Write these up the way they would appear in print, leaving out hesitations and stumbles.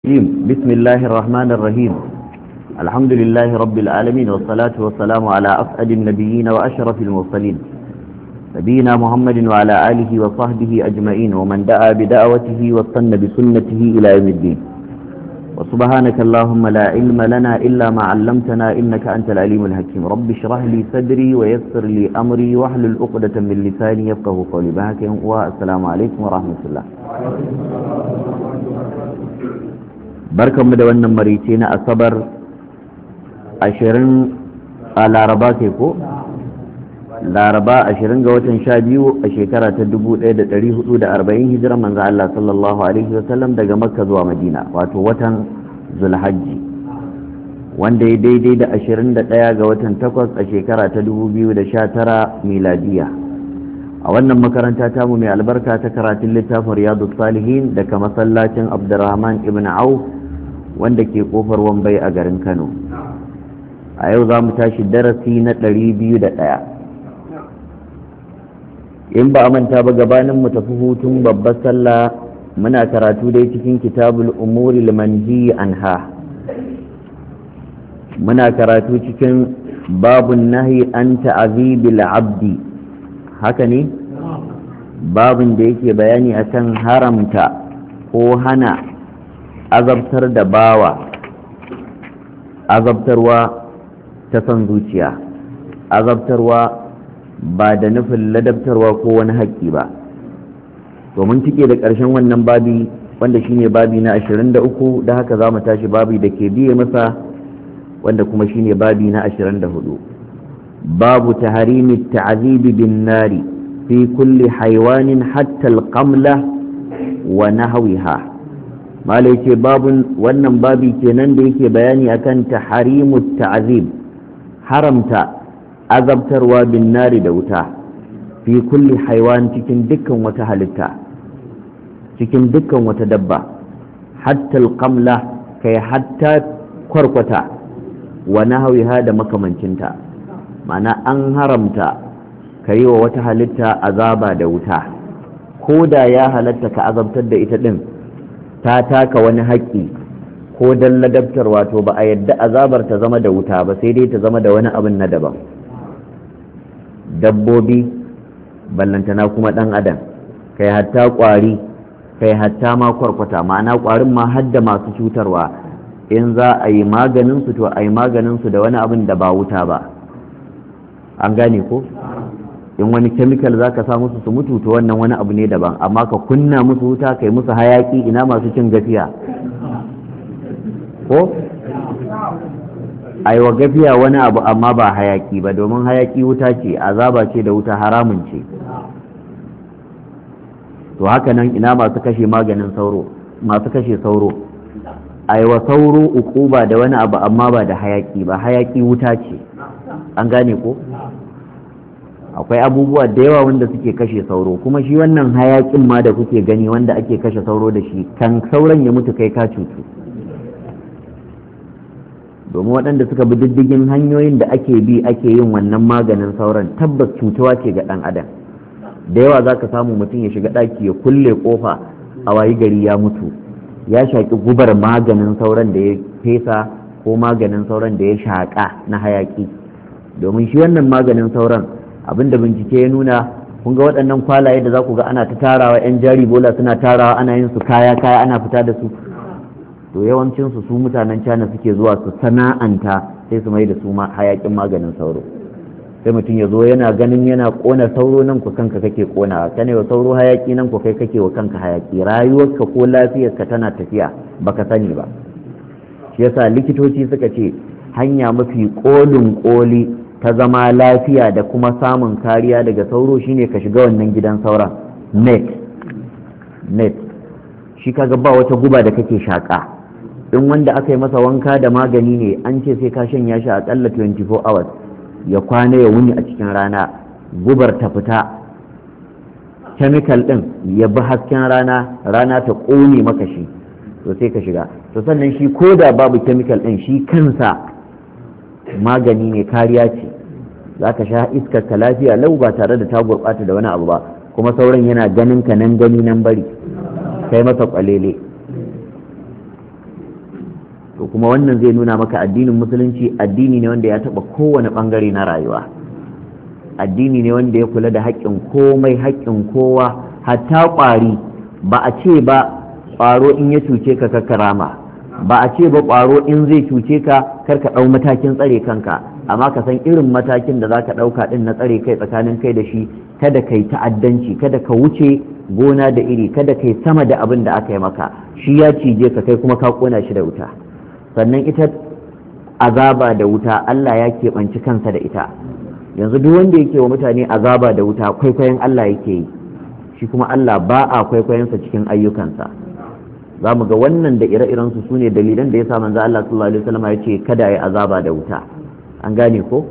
بسم الله الرحمن الرحيم الحمد لله رب العالمين والصلاة والسلام على أسعد النبيين وأشرف المرسلين نبينا محمد وعلى آله وصحبه أجمعين ومن دعا بدعوته واستنى بسنته إلى يوم الدين وسبحانك اللهم لا علم لنا إلا ما علمتنا إنك أنت العليم الحكيم رب اشرح لي صدري ويسر لي أمري واحلل عقدة من لساني يفقه قولي بهاك والسلام عليكم ورحمة الله barkanmu da wannan marice na asabar 20 a laraba ke ko laraba 20 ga watan 12 a shekara ta 1440 hijirar manzo Allah sallallahu alaihi wasallam daga makka zuwa madina wato watan zulhajji wanda ya daidai da 21 ga watan 8 a shekara ta 2019 miladiya a wannan makaranta tamu mai albarka ta karatun littafin riyadus salihin daga masallacin abdurrahman ibn auf wanda ke kofar wambai a garin kano a yau za mu tashi darasi na 201 in ba a manta ba gabanin mu tafi hutun babbar sallah muna karatu dai cikin kitabul umuri limanhi anha muna karatu cikin babun nahi an ta'azibil abdi haka ne babun da yake bayani akan haramta ko hana azabtar da bawa azabtarwa ta san zuciya azabtarwa ba da nufin ladabtarwa ko wani haƙƙi ba domin cike da ƙarshen wannan babi wanda shine babi na 23 da haka za mu tashi babi da ke biye masa wanda kuma shine babi na 24 babu taharimi ta'azibi bin nari fi kulli haiwanin hatta alqamla wa nahwiha malai ce babun wannan babi kenan da yake bayani akan taharimu ta'azib haramta azabtarwa bin nari da wuta fi kulli haiwan cikin dukkan wata halitta cikin dukkan wata dabba hatta alqamla kai hatta kwarkwata wa nahwiha da makamancinta ma'ana an haramta kai wa wata halitta azaba da wuta ko da ya halatta ka azabtar da ita din ta taka wani haƙƙi ko dan ladabtar wato ba a yadda azabar ta zama da wuta ba sai dai ta zama da wani abin na daban dabbobi ballantana kuma ɗan adam kai hatta ƙwari kai hatta ma kwarkwata ma'ana ƙwarin ma hadda masu cutarwa in za a yi maganinsu to a yi maganinsu da wani abin da ba wuta ba an gane ko in wani chemical za ka sa musu su mutu to wannan wani abu ne daban amma ka kunna musu wuta kai musu hayaki ina masu cin gafiya ko aiwa gafiya wani abu amma ba hayaki ba domin hayaki wuta ce azaba ce da wuta haramun ce to haka nan ina masu kashe maganin sauro masu kashe sauro aiwa sauro ukuba da wani abu amma ba da hayaki ba hayaki wuta ce an gane ko akwai abubuwa da yawa wanda suke kashe sauro kuma shi wannan hayakin ma da kuke gani wanda ake kashe sauro da shi kan sauran ya mutu kai ka cutu domin waɗanda suka bi diddigin hanyoyin da ake bi ake yin wannan maganin sauran tabbas cutuwa ce ga ɗan adam da yawa za ka samu mutum ya shiga ɗaki ya kulle ƙofa a wayi gari ya mutu ya shaƙi gubar maganin sauran da ya fesa ko maganin sauran da ya shaƙa na hayaƙi domin shi wannan maganin sauran abinda bincike ya nuna kun ga waɗannan kwalaye da za ku ga ana ta tarawa 'yan jari bola suna tarawa ana yin su kaya ana fita da su to yawancinsu su mutanen China suke zuwa su sana'anta sai su mai da su hayakin maganin sauro sai mutum ya zo yana ganin yana kona sauro nan ku kanka kake kona kane wa sauro hayaki nan ku kai kake wa kanka hayaki rayuwarka ko lafiyarka tana tafiya baka sani ba shi yasa likitoci suka ce hanya mafi kolin koli ta zama lafiya da kuma samun kariya daga sauro shine ka shiga wannan gidan sauran net shi kaga ba wata guba da kake shaka in wanda aka yi masa wanka da magani ne an ce sai ka shanya shi akalla 24 hours ya kwana ya wuni a cikin rana gubar ta fita chemical din ya bi hasken rana ta ƙone maka shi to sai ka shiga to sannan shi ko da babu chemical din shi kansa magani ne kariya ce za ka sha iskar ka lafiya lau ba tare da ta gurɓata da wani abu ba kuma sauran yana ganin ka nan gani nan bari kai masa kwalele to kuma wannan zai nuna maka addinin musulunci addini ne wanda ya taɓa kowane ɓangare na rayuwa, addini ne wanda ya kula da haƙƙin komai, haƙƙin kowa, hatta ƙwari. Ba a ce ba ƙwaro in ya cuce ka karama, ba a ce ba ƙwaro in zai cuce ka kar ka ɗau matakin tsare kanka, amma ka san irin matakin da za ka ɗauka ɗin na tsare kai tsakanin kai da shi. Kada ka yi ta'addanci, kada ka wuce gona da iri, kada ka yi sama da abin da aka yi maka. Shi ya cije ka kai kuma ka ƙona shi da wuta. Sannan ita azaba da wuta Allah ya keɓanci kansa da ita. Yanzu duk wanda yake wa mutane azaba da wuta kwaikwayon Allah yake yi, shi kuma Allah ba a kwaikwayonsa cikin ayyukansa. Za mu ga wannan da ire-irensu su ne dalilan da ya sa manzo Allah sallallahu alaihi wasallam ya ce kada ya yi azaba da wuta. An gane ko?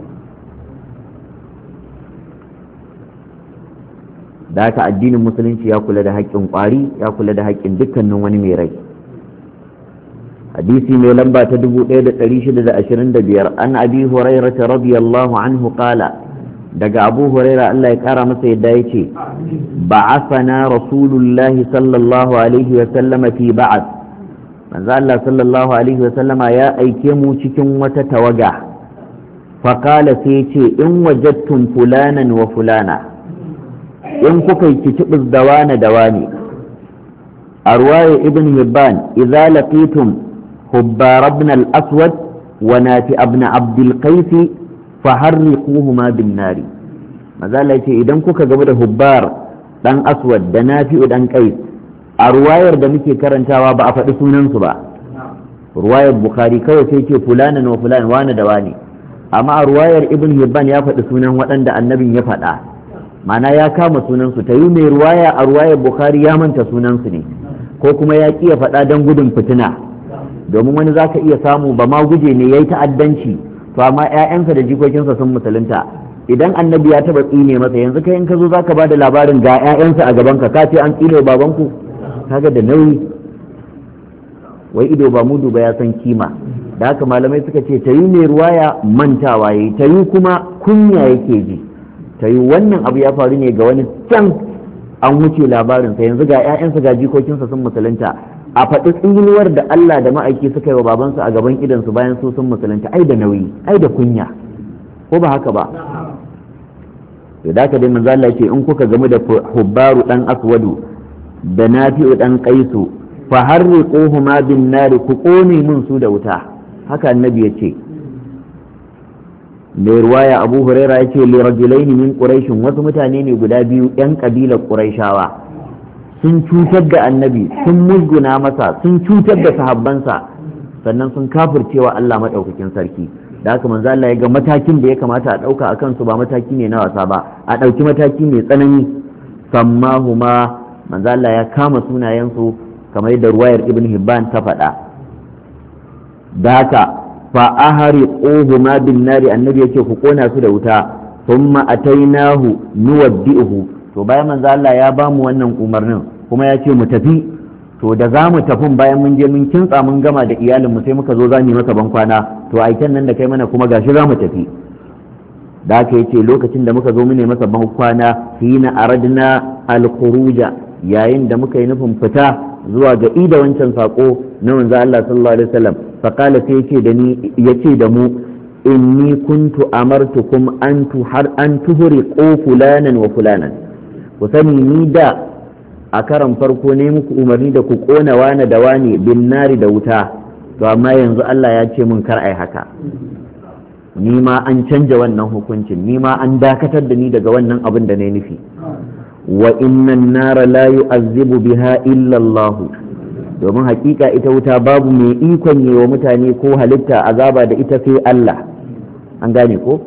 Da haka addinin musulunci ya kula da haƙƙin ƙwari, ya kula da haƙƙin dukkanin wani mai rai. hadisi mai lamba ta 1625 an abi hurairah radiyallahu anhu qala, daga abu huraira Allah ya kara masa yadda ya ce ba'athana rasulullahi sallallahu alaihi wa sallama fi ba'ath, manzo Allah sallallahu alaihi wa sallama ya aike mu cikin wata tawaga. Faqala sai ce in wajadtum fulanan wa fulana, in kuka yi kitibis da wane a ruwaya ibn hibban idza laqitum hubbar ibn al-aswad wa nafi ibn abd al-qais faharriquhuma bin nari. mazala ce idan kuka gaba da hubbar dan aswad da nafi'u dan qais, a ruwayar da muke karantawa ba a faɗi sunansu ba, ruwayar bukhari kawai sai ce fulanan wa fulan, wane da wane, amma a ruwayar ibn hibban ya faɗi sunan waɗanda annabin ya faɗa, ma'ana ya kama sunansu. ta yi mai ruwaya a ruwayar bukhari ya manta sunansu ne, ko kuma ya ƙi ya faɗa don gudun fitina, domin wani za ka iya samu ba ma guje ne ya yi ta'addanci, to amma 'ya'yansa da jikokinsa sun musulunta. Idan annabi ya taɓa tsine masa, yanzu kai in ka zo za ka ba da labarin ga 'ya'yansa a gabanka, ka ce an tsine babanku, kaga da nauyi. Wai ido ba mudu ba ya san kima. Da haka malamai suka ce ta yi mai ruwaya mantawa yayi, ta yi kuma kunya yake ji, ta yi wannan abu ya faru ne ga wani can an wuce labarinsa, yanzu ga 'ya'yansa ga jikokinsa sun musulunta, a faɗi tsinuwar da Allah da ma'aiki suka yi wa babansu a gaban idansu bayan su sun musulunta, ai da nauyi, ai da kunya, ko ba haka ba? To da haka dai manzo Allah ce in kuka gamu da hubbaru dan aswadu da nafi'u dan qaisu fa harriquhuma bin nar, ku kone mun su da wuta. Haka annabi ya ce. mai ruwaya abu huraira ya ce li rajulaini min quraishin, wasu mutane ne guda biyu yan kabilar quraishawa, sun cutar da annabi, sun musguna masa, sun cutar da sahabbansa, sannan sun kafircewa Allah madaukakin sarki. Da haka manzo Allah ya ga matakin da ya kamata a dauka akan su ba mataki ne na wasa ba, a dauki mataki mai tsanani. Sammahuma, manzo Allah ya kama sunayen su kamar yadda ruwayar ibn hibban ta faɗa. Da haka fa ahriquhuma bin nari, annabi yake ku kona su da wuta. Thumma atainahu nuwaddi'uhu, to bayan manzo Allah ya ba mu wannan umarnin kuma ya ce mu tafi, to da za mu tafin bayan mun je mun kintsa mun gama da iyalin mu sai muka zo za mu yi masa ban kwana, to aiken nan da kai mana kuma gashi za mu tafi. Da haka yace lokacin da muka zo mu ne masa ban kwana, hina aradna al-khuruja, yayin da muka yi nufin fita zuwa ga ida wancan sako na manzo Allah sallallahu alaihi wasallam. fa qala sai yace da mu inni kuntu amartukum an tuhriqu fulanan wa fulanan, ku sani ni da a karan farko ne muku umarni da ku kona wane da wane bin nari da wuta, to amma yanzu Allah ya ce mun kar ai haka, ni ma an canja wannan hukuncin, ni ma an dakatar da ni daga wannan abin da na nufi. wa innan nara la yu'azzibu biha illa Allah, domin hakika ita wuta babu mai ikon yi wa mutane ko halitta azaba da ita sai Allah. An gane ko?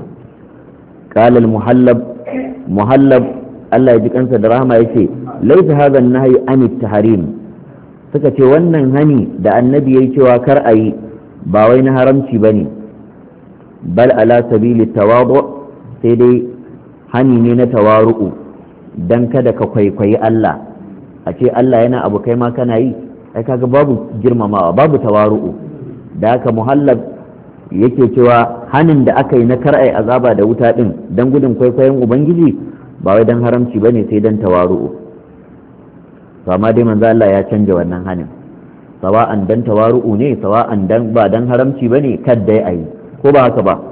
qala al-muhallab Allah ya ji kansa da rahama yace laisa hadha an-nahy an at-tahrim, suka ce wannan hani da annabi yayi cewa kar ayi ba wai na haramci bane, bal ala sabili tawadu, sai dai hani ne na tawaru'u, dan kada ka kwaikwayi Allah, a ce Allah yana abu kai ma kana yi, ai kaga babu girmamawa, babu tawaru'u. Da haka muhallab yake cewa hanin da aka yi na kar ai azaba da wuta din dan gudun kwaikwayon ubangiji ba wai dan haramci bane sai dan tawaru'u. to amma dai manzo Allah ya canja wannan hanin. sawa'an dan tawaru'u ne sawa'an dan ba dan haramci bane kadda ya yi ko ba haka ba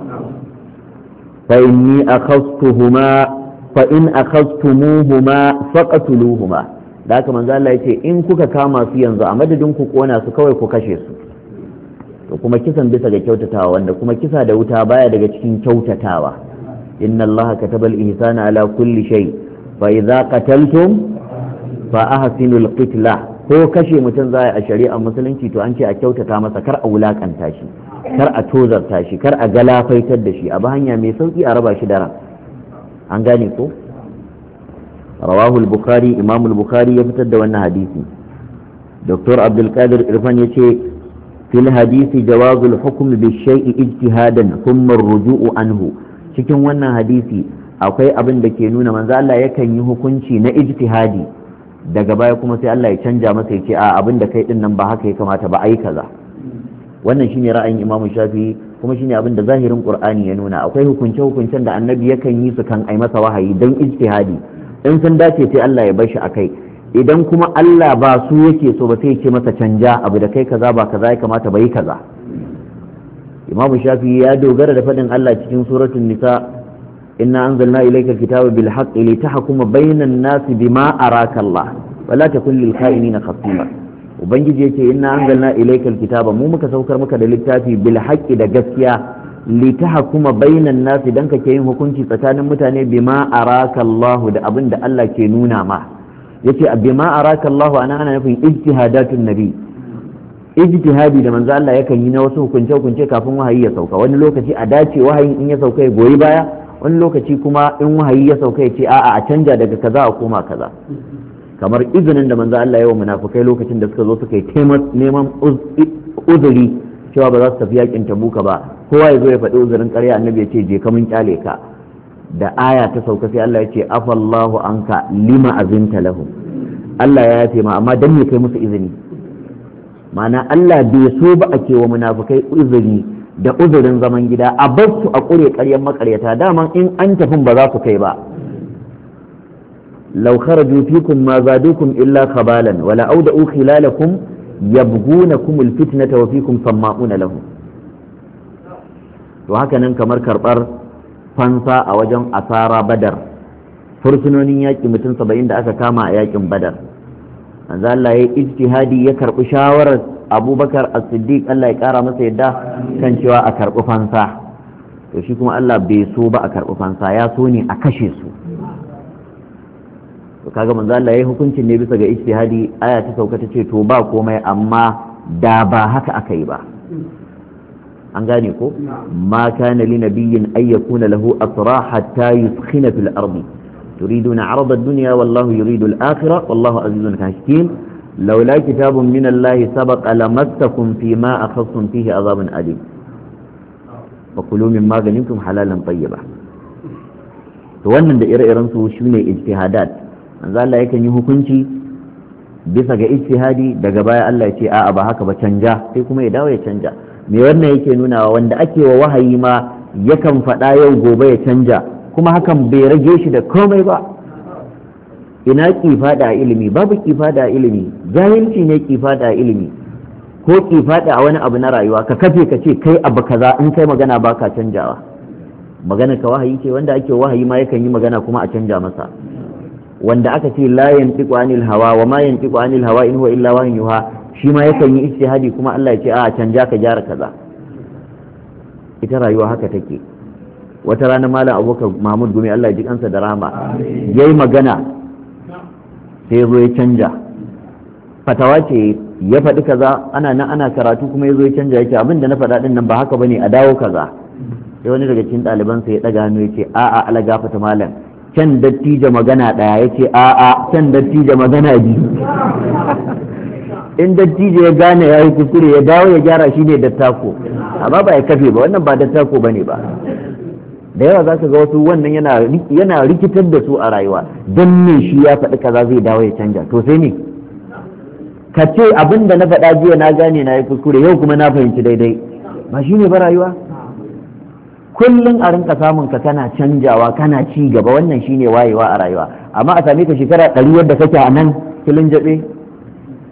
fa inni akhadtuhuma fa in akhadtumuhuma faqatuluhuma da haka manzo Allah yace in kuka kama su yanzu a madadin ku kona su kawai ku kashe su to kuma kisan bisa ga kyautatawa wanda kuma kisa da wuta baya daga cikin kyautatawa inna Allah kataba al-ihsana ala kulli shay fa idza qataltum fa ahsinul qitla ko kashe mutum za a shari'ar musulunci to an ce a kyautata masa kar a wulakanta shi kar a tozarta shi kar a galafaitar da shi a hanya mai sauki a raba shi da ran an gane ko rawahu al-bukhari imam al-bukhari ya fitar da wannan hadisi dr abdul qadir irfan yace fil hadisi jawazul hukm bi shay'i ijtihadan thumma ar-ruju'u anhu cikin wannan hadisi akwai abin da ke nuna manzo Allah yakan yi hukunci na ijtihadi daga baya kuma sai Allah ya canja masa ya ce a abin da kai din nan ba haka ya kamata ba ai kaza wannan shine ra'ayin Imam Shafi'i kuma shine abin da zahirin Qur'ani ya nuna akwai hukuncen da annabi yakan yi su kan ai masa wahayi dan ijtihadi in sun dace sai Allah ya bar shi akai idan kuma Allah ba su yake so ba sai ya ce masa canja abu da kai kaza ba kaza ya kamata bai kaza Imam Shafi'i ya dogara da fadin Allah cikin suratul Nisa إنا أنزلنا إليك الكتاب بالحق لتحكم بين الناس بما أراك الله ولا تكن للخائنين خصيما وبنجي يتي إنا أنزلنا إليك الكتاب مو مك سوكر مك دلتافي بالحق دا gaskiya لتحكم بين الناس دنك كاين hukunci tsakanin mutane bima araka Allah da abin da Allah ke nuna ma yace bima araka Allah ana nufin ijtihadatun nabi ijtihadi da manzo Allah yakan yi na wasu hukunce kafin wahayi ya sauka wani lokaci a dace wahayin in ya sauka ya goyi baya wani lokaci kuma in wahayi ya sauka ya ce a'a a canja daga kaza a koma kaza kamar izinin da manzo Allah ya wa munafikai lokacin da suka zo suka yi neman uzuri cewa ba za su tafi yakin Tabuka ba kowa ya zo ya faɗi uzurin ƙarya annabi ya ce je ka mun kyale ka da aya ta sauka sai Allah ya ce afallahu anka lima azinta lahum Allah ya yafe ma amma dan me kai musu izini ma'ana Allah bai so ba a wa munafikai uzuri da uzurin zaman gida a bar su a ƙure ƙaryar makaryata daman in an tafin ba za su kai ba law kharaju fikum ma zadukum illa khabalan wala awda'u khilalakum yabghunakum alfitnata wa fikum samma'una lahum to haka nan kamar karbar fansa a wajen asara badar fursunonin yaƙi mutum 70 da aka kama a yaƙin badar manzo Allah ya ijtihadi ya karbi shawarar Abubakar As-Siddiq Allah ya kara masa yadda kan cewa a karbi fansa to shi kuma Allah bai so ba a karbi fansa ya so ne a kashe su to kaga manzo Allah ya hukuncin ne bisa ga ijtihadi aya ta sauka ta ce to ba komai amma da ba haka aka yi ba an gane ko ma kana li nabiyyin ay yakuna lahu asra hatta yuskhina fil ardi turiduna 'arada ad-dunya wallahu yuridu al-akhirah wallahu azizun hakim laula kitabun min Allah sabaqa lamassakum fima akhadhtum fihi azabun alim fakulu mimma ganimtum halalan tayyiba to wannan da ire-iren su shine ijtihadat manzo Allah yakan yi hukunci bisa ga ijtihadi daga baya Allah ya ce a'a ba haka ba canja sai kuma ya dawo ya canja me wannan yake nunawa wanda ake wa wahayi ma yakan faɗa yau gobe ya canja kuma hakan bai rage shi da komai ba ina kifada a ilimi babu kifada a ilimi jahilci ne kifada a ilimi ko kifada a wani abu na rayuwa ka kafe ka ce kai abu kaza in kai magana baka canjawa magana ka wahayi ce wanda ake wahayi ma yakan yi magana kuma a canja masa wanda aka ce la yantiqu anil hawa wa ma yantiqu anil hawa in huwa illa wahyun yuha shi ma yakan yi ijtihadi kuma Allah ya ce a canja ka gyara kaza ita rayuwa haka take wata rana malam Abubakar Mahmud Gumi Allah ya ji kansa da rahama yayi magana sai zo ya canja fatawa ce ya faɗi kaza ana nan ana karatu kuma ya zo ya canja yake abin da na faɗa ɗin nan ba haka bane a dawo kaza sai wani daga cikin ɗalibansa ya ɗaga hannu ya ce a'a ala gafata malam can dattijo magana ɗaya ya ce a'a can dattijo magana biyu in dattijo ya gane ya yi kuskure ya dawo ya gyara shi ne dattako amma ba ya kafe ba wannan ba dattako ba ne ba da yawa za ka ga wasu wannan yana rikitar da su a rayuwa don me shi ya faɗi kaza zai dawo ya canja to sai ne ka ce abin da na faɗa jiya na gane na yi kuskure yau kuma na fahimci daidai ba shi ne ba rayuwa kullum a rinka samun ka kana canjawa kana ci gaba wannan shine wayewa a rayuwa amma a same ka shekara 100 yadda kake a nan kilin jabe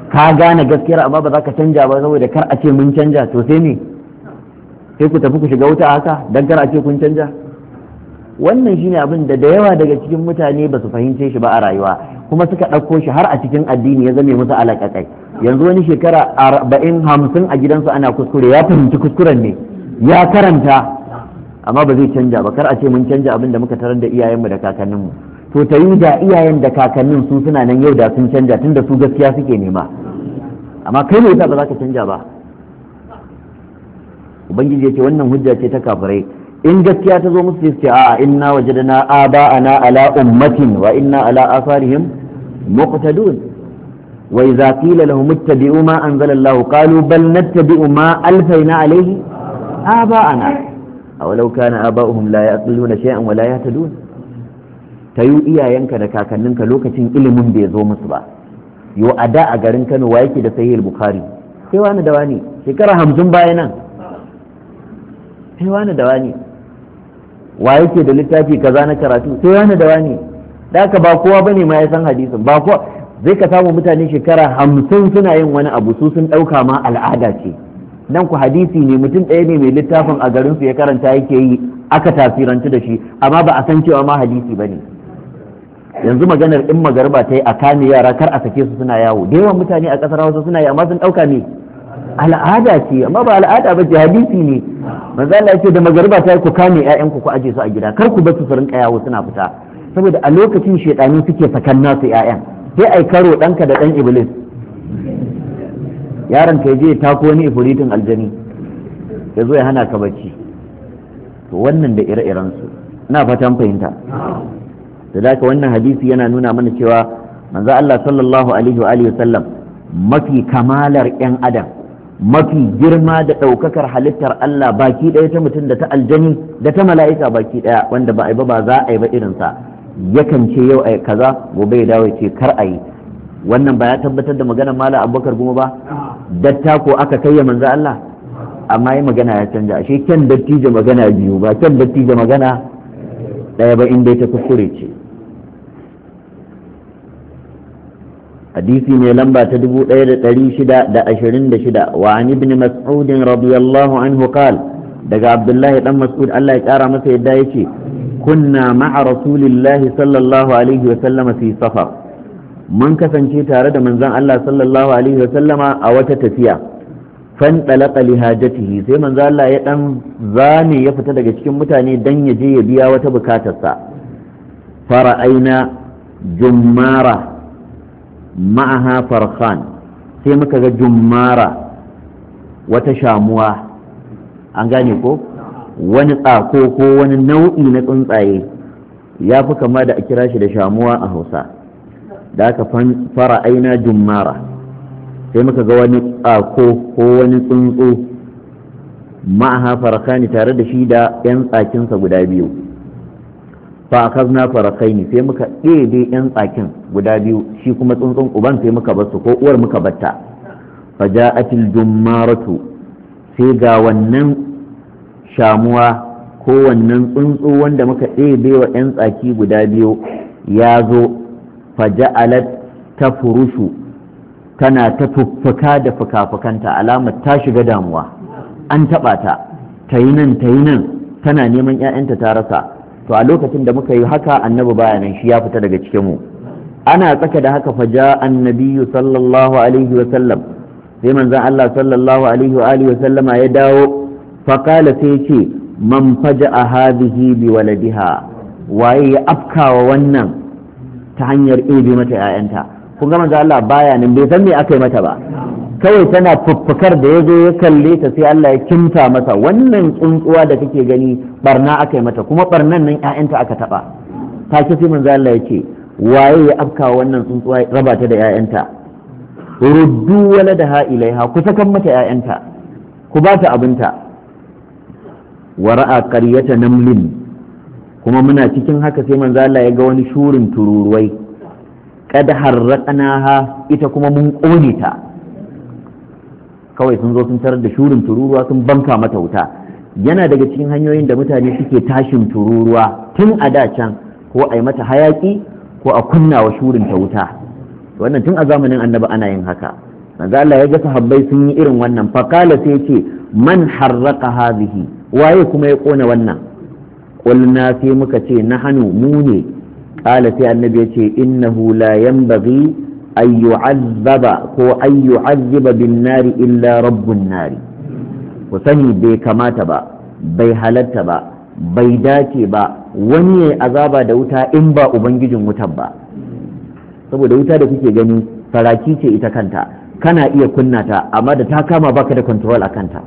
ka gane gaskiyar amma ba za ka canja ba saboda kar a ce mun canja, to sai ne sai ku tafi ku shiga wuta haka dan kar a ce kun canja? Wannan shine abin da yawa daga cikin mutane ba su fahimce shi ba a rayuwa, kuma suka ɗauko shi har a cikin addini ya zame musu alaƙaƙai. Yanzu wani shekara 40-50 a gidansu ana kuskure, ya fahimci kuskuren ne, ya karanta, amma ba zai canja ba. Kar a ce mun canja abin da muka tarar da iyayenmu da kakanninmu. To ta yi da iyayen da kakannin su suna nan yau da sun canja, tunda su gaskiya suke nema, amma kai ne yasa ba za ka canja ba? Ubangiji ya ce wannan hujja ce ta kafirai. In gaskiya ta zo musu sai ce a'a inna wajadna aba'ana ala ummatin wa inna ala atharihim muqtadun wa idza qila lahum ittabi'u ma anzala Allah qalu bal nattabi'u ma alfayna alayhi aba'ana aw law kana aba'uhum la yaqiluna shay'an wa la yahtadun. tayu iyayenka da kakanninka lokacin ilimin bai zo musu ba. Yo a da a garin Kano wa yake da sahih al-Bukhari? Sai wani da wani, shekara 50 baya nan, sai wani da wani. Wa yake da littafi kaza na karatu? Sai wani da wani. Da haka ba kowa bane ma ya san hadisin, ba kowa. Zai ka samu mutane shekara 50 suna yin wani abu, su sun dauka ma al'ada ce. Dan ku hadisi ne, mutum ɗaya ne mai littafin a garin su ya karanta yake yi, aka tasirantu da shi, amma ba a san cewa ma hadisi bane. Yanzu maganar in magarba ta yi a kame yara kar a sake su suna yawo, da yawan mutane a ƙasar Hausa suna yi, amma sun dauka ne al'ada ce, amma ba al'ada ba ce, hadisi ne. Manzo Allah yace da magariba ta ku kame ƴaƴanku ku aje su a gida, kar ku bar su rinka yawo suna fita, saboda a lokacin shedani suke sakan nasu ƴaƴan. Sai ai karo ɗanka da ɗan iblis, yaron ka je ta ko wani ifritin aljani ya zo ya hana ka bacci. To wannan da ire-iren su ina fatan fahimta. Da haka wannan hadisi yana nuna mana cewa manzo Allah sallallahu alaihi wa alihi wasallam mafi kamalar ƴan adam, mafi girma da ɗaukakar halittar Allah baki ɗaya ta mutum da ta aljani da ta mala'ika baki ɗaya, wanda ba a yi ba za a yi ba irinsa, yakan ce yau a kaza gobe ya dawo ce kar a yi. Wannan ba ya tabbatar da maganar Malam Abubakar Guma ba? Datta ko aka kai ya manzo Allah, amma yi magana ya canja. Ashe kyan dattijo magana biyu, ba kyan dattijo magana ɗaya ba, in dai ta kuskure ce. حديثي من لمبا تدبو ايد تريشدا دا اشرين دشدا وعن ابن مسعود رضي الله عنه قال دقى عبد الله بن مسعود الله يتعرى مسا يدايتي كنا مع رسول الله صلى الله عليه وسلم في سفر من كسنشي تارد من زان الله صلى الله عليه وسلم او تتفيا فانطلق لهاجته sai manzo Allah ya dan zane ya fita daga cikin mutane dan ya je ya biya wata bukatarsa. Fara'aina jummara ma'aha farkhan, sai muka ga jummara wata shamuwa, an gane ko wani tsako ko wani nau'i na tsuntsaye, ya fi kama da a kira shi da shamuwa a Hausa. Da aka fara aina jummara, sai muka ga wani tsako ko wani tsuntsu ma'aha farkhani, tare da shi da 'yan tsakinsa guda biyu. fa akazna farakaini, sai muka ɗebe 'yan tsakin guda biyu, shi kuma tsuntsun uban sai muka basu ko uwar muka batta. fa ja'atil jummaratu, sai ga wannan shamuwa ko wannan tsuntsu wanda muka ɗebe wa 'yan tsaki guda biyu ya zo. fa ja'alat tafurushu, tana ta fuffuka da fuka-fukanta, alamar ta shiga damuwa, an taɓa ta, ta yi nan tana neman 'ya'yanta ta rasa. To a lokacin da muka yi haka annabi baya nan, shi ya fita daga cikin mu. Ana tsaka da haka faja annabiyyu sallallahu alaihi wa sallam, sai manzon Allah sallallahu alaihi wa alihi wa sallama ya dawo. Fa qala, sai ce man faja'a hadhihi bi waladiha, waye ya afkawa wannan ta hanyar ebe mata 'ya'yanta. Kun ga manzon Allah baya nan, bai san me aka yi mata ba, kawai tana fuffukar da ya zo ya kalle ta, sai Allah ya kimta masa wannan tsuntsuwa da kake gani barna aka yi mata, kuma barnan nan 'ya'yanta aka taba. take sai manzo Allah ya ce waye ya afka wannan tsuntsuwa ya raba ta da 'ya'yanta? Ruddu waladaha ilaiha, ku sakan mata 'ya'yanta, ku ba ta abinta. Wa ra'a qaryata namlin, kuma muna cikin haka sai manzo Allah ya ga wani shurin tururuwai, kad harraqnaha, ita kuma mun kone ta. Kawai sun zo sun tarar da shurin tururuwa sun banka mata wuta. Yana daga cikin hanyoyin da mutane suke tashin tururuwa tun a da can, ko a yi mata hayaki ko a kunna wa shurin ta wuta. Wannan tun a zamanin annabi ana yin haka. manzo Allah ya ga sahabbai sun yi irin wannan fa qala sai ce man harraqa hadhihi waye kuma ya kona wannan qulna sai muka ce nahnu mu ne qala sai annabi ya ce innahu la yanbaghi an yu'azzaba ko an yu'azziba bin nari illa rabbun nari ku sani bai kamata ba bai halatta ba bai dace ba wani ya azaba da wuta in ba ubangijin wutar ba saboda wuta da kuke gani faraki ce ita kanta kana iya kunna ta amma da ta kama baka da control a kanta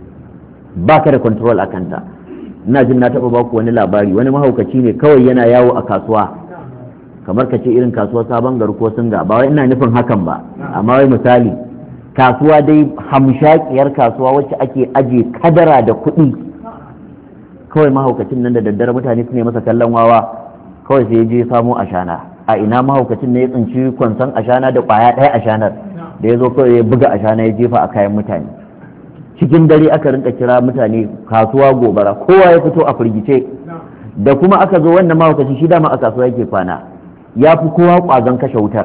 ina jin na taba baku wani labari wani mahaukaci ne kawai yana yawo a kasuwa kamar ka ce irin kasuwar sabon gari ko singa ba wai ina nufin hakan ba amma wai misali kasuwa dai hamshakiyar kasuwa wacce ake aje kadara da kuɗi kawai mahaukacin nan da daddare mutane su ne masa kallon wawa kawai sai ya je samo ashana a ina mahaukacin ne ya tsinci kwanson ashana da kwaya ɗaya ashanar da ya zo kawai ya buga ashana ya jefa a kayan mutane cikin dare aka rinka kira mutane kasuwa gobara kowa ya fito a firgice da kuma aka zo wannan mahaukacin shi dama a kasuwa yake kwana ya fi kowa kwazon kashe wutar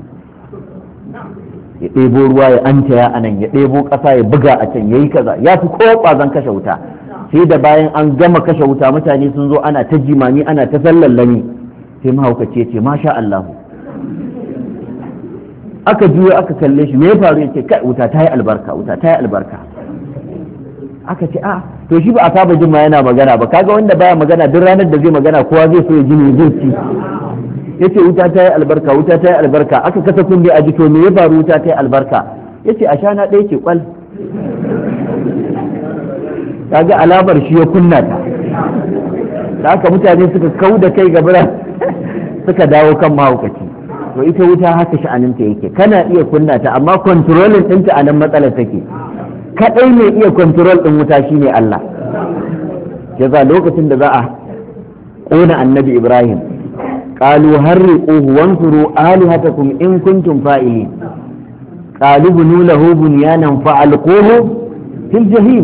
ya ɗebo ruwa ya antaya a nan ya ɗebo ƙasa ya buga a can ya yi kaza ya fi kowa kwazon kashe wuta sai da bayan an gama kashe wuta mutane sun zo ana ta jimami ana ta sallallami sai mahaukaci ya ce masha Allah aka juya aka kalle shi me ya faru ya ce kai wuta ta yi albarka aka ce to shi ba a saba jin ma yana magana ba kaga wanda baya magana duk ranar da zai magana kowa zai so ya ji ne zai ci yace wuta ta yi albarka aka kasa kunde a ji to me ya faru wuta ta yi albarka yace ashana ɗaya ce kwal kaga alamar shi ya kunna ta da haka mutane suka kau da kai gaba suka dawo kan mahaukaci to ita wuta haka sha'aninta yake kana iya kunna ta amma controlling ɗinta a nan matsalar take kadai mai iya control ɗin wuta shine Allah yaza lokacin da za a ƙona annabi Ibrahim qalu harriquhu wansuru alihatakum in kuntum fa'ilin qalu bunu lahu bunyanan fa'alquhu fil jahim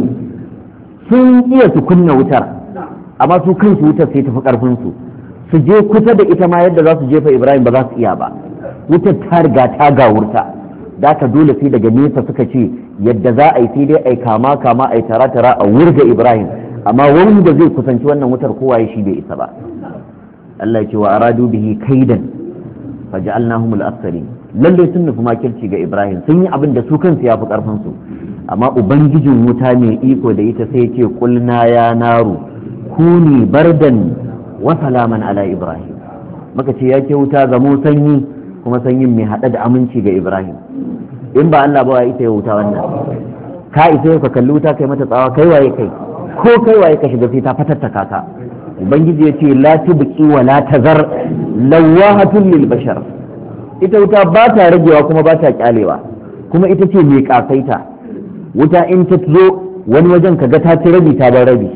sun iya su kunna wutar amma su kansu wutar sai tafi karfin su je kusa da ita ma yadda za su jefa Ibrahim ba za su iya ba wutar ta riga ta gawurta da ka dole sai daga nesa suka ce yadda za a yi sai dai ai kama ai tara a wurga Ibrahim amma wani da zai kusanci wannan wutar kowa shi bai isa ba Allah ya ce wa aradu bihi kaidan faj'alnahum al-aktharin lalle sun nufi makirci ga Ibrahim sun yi abin da su kansu ya fi karfin su amma ubangijin wuta mai iko da ita sai ce kulna ya naru kuni bardan wa salaman ala Ibrahim maka ce ya ke wuta zamo sanyi kuma sanyin mai hada da aminci ga Ibrahim in ba Allah ba ita ya wuta wannan ka isa ka kalli wuta kai mata tsawa kai waye kai ko kai waye ka shiga sai ta fatattaka ka ubangiji ya ce la tubqi wa la tazar lawahatun lil bashar ita wuta ba ta ragewa kuma ba ta kyalewa kuma ita ce mai kafaita wuta in ta zo wani wajen kaga ta ci rabi ta bar rabi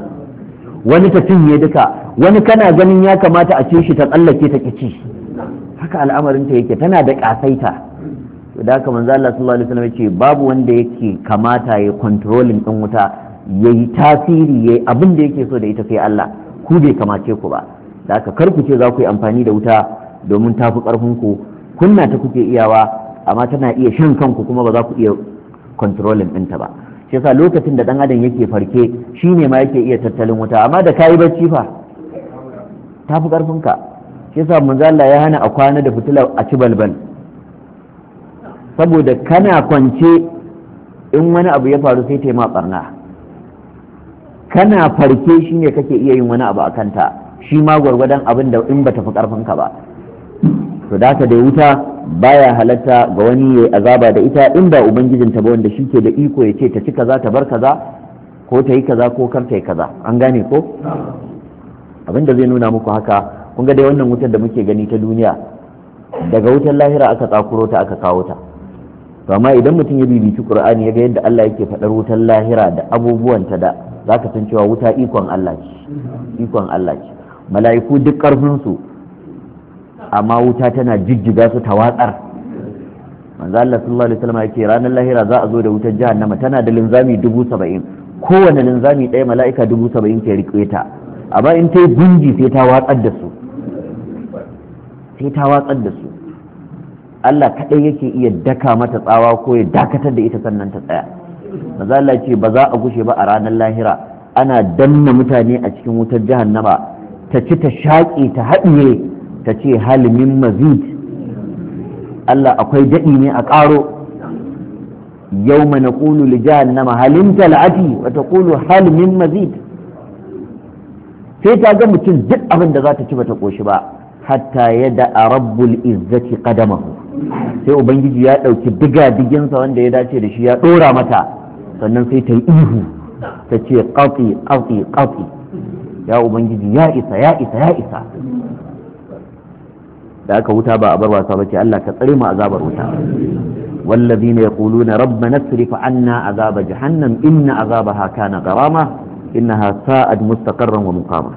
wani ta cinye duka wani kana ganin ya kamata a ce shi ta tsallake ta kici haka al'amarin ta yake tana da kasaita to da haka manzo Allah sallallahu alaihi wasallam yace babu wanda yake kamata ya controlling din wuta yayi tasiri yayi abin da yake so da ita sai Allah ku bai kamace ku ba da haka kar ku ce za ku yi amfani da wuta domin tafi karfin ku kunna ta kuke iyawa amma tana iya shan kanku kuma ba za ku iya controlling ɗinta ba shi yasa lokacin da dan adam yake farke shine ma yake iya tattalin wuta amma da kayi bacci fa tafi karfin ka shi yasa manzo Allah ya hana a kwana da fitila a ci balbal saboda kana kwance in wani abu ya faru sai ta yi ma barna kana farke shine kake iya yin wani abu a kanta shi ma gwargwadon abin da in ba tafi karfin ka ba to da ka da wuta baya halatta ga wani ya azaba da ita in ba ubangijinta ba wanda shi ke da iko ya ce ta ci kaza ta bar kaza ko ta yi kaza ko kar ta yi kaza an gane ko abinda zai nuna muku haka kun ga dai wannan wutar da muke gani ta duniya daga wutar lahira aka tsakuro ta aka kawo ta to amma idan mutum ya bibici qur'ani ya ga yadda Allah yake faɗar wutar lahira da abubuwan ta da zaka san cewa wuta ikon Allah ce mala'iku duk karfin su amma wuta tana jijjiga su ta watsar manzo Allah sallallahu alaihi wasallam yake ranar lahira za a zo da wutar jahannama tana da linzami 70,000 kowane linzami ɗaya mala'ika 70,000 ke rike ta amma in ta yi gunji sai ta watsar da su Allah kaɗai yake iya daka mata tsawa ko ya dakatar da ita sannan ta tsaya. Maza Allah ce ba za a gushe ba a ranar lahira ana danna mutane a cikin wutar jahannama, ta ci ta shaƙe ta haɗiye ta ce hal min mazid, Allah akwai daɗi ne a ƙaro. yawma naqulu li jahannama hal imtala'ati wa taqulu hal min mazid. sai ta ga mutum duk abin da za ta ci bata koshi ba, hatta yada rabbul izzati qadamahu, sai ubangiji ya ɗauki diga-diginsa wanda ya dace da shi ya ɗora mata, sannan sai ta yi ihu ta ce ƙafi ƙafi ƙafi, ya ubangiji ya isa ya isa ya isa. da aka wuta ba a bar wasa bace, Allah ka tsare mu azabar wuta. wallazina yaquluna rabbana asrif anna azaba jahannam inna azabaha kana gharama innaha sa'at mustaqarran wa muqama.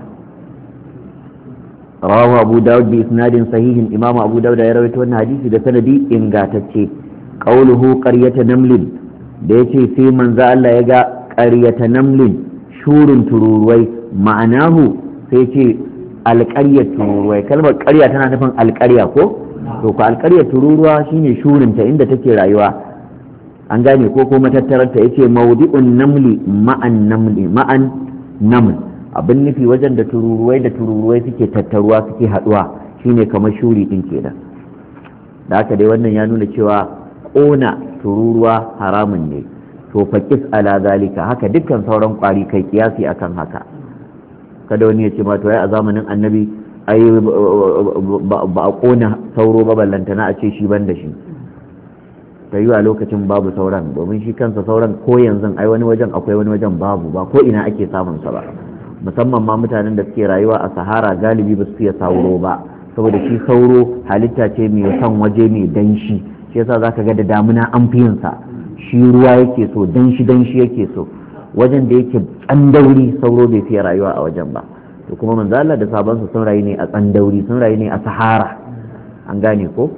rawahu abu daud bi isnadin sahihin, imam abu daud ya rawaito wannan hadisi da sanadi ingantacce. qauluhu qaryata namlin, da yace sai manzo Allah ya ga qaryata namlin shurin tururuwai, ma'anahu sai ce alƙaryar tururuwai. kalmar ƙarya tana nufin alƙarya ko to ku alƙaryar tururuwa shine shurinta inda take rayuwa, an gane ko matattararta. yace mawdi'un namli ma'an namli ma'an naml, abin nufi wajen da tururuwai suke tattaruwa suke haduwa shine kamar shuri din kenan. da haka dai wannan ya nuna cewa ƙona tururuwa haramun ne. to faqis ala zalika, haka dukkan sauran kwari kai kiyasi akan haka. kada wani ya ce ma to ai a zamanin annabi ai ba a ƙona sauro ba ballantana a ce shi ban da shi. ta yi a lokacin babu sauran, domin shi kansa sauran ko yanzu ai wani wajen akwai wani wajen babu, ba ko ina ake samun sa ba. musamman ma mutanen da suke rayuwa a sahara galibi ba su fiye sauro ba, saboda shi sauro halitta ce mai son waje mai danshi, shi yasa zaka ga da damuna an fi yin sa. shi ruwa yake so, danshi yake so. wajen da yake tsandauri sauro bai fiye rayuwa a wajen ba. to kuma manzo Allah da sabansa sun rayu ne a tsandauri, sun rayu ne a sahara, an gane ko.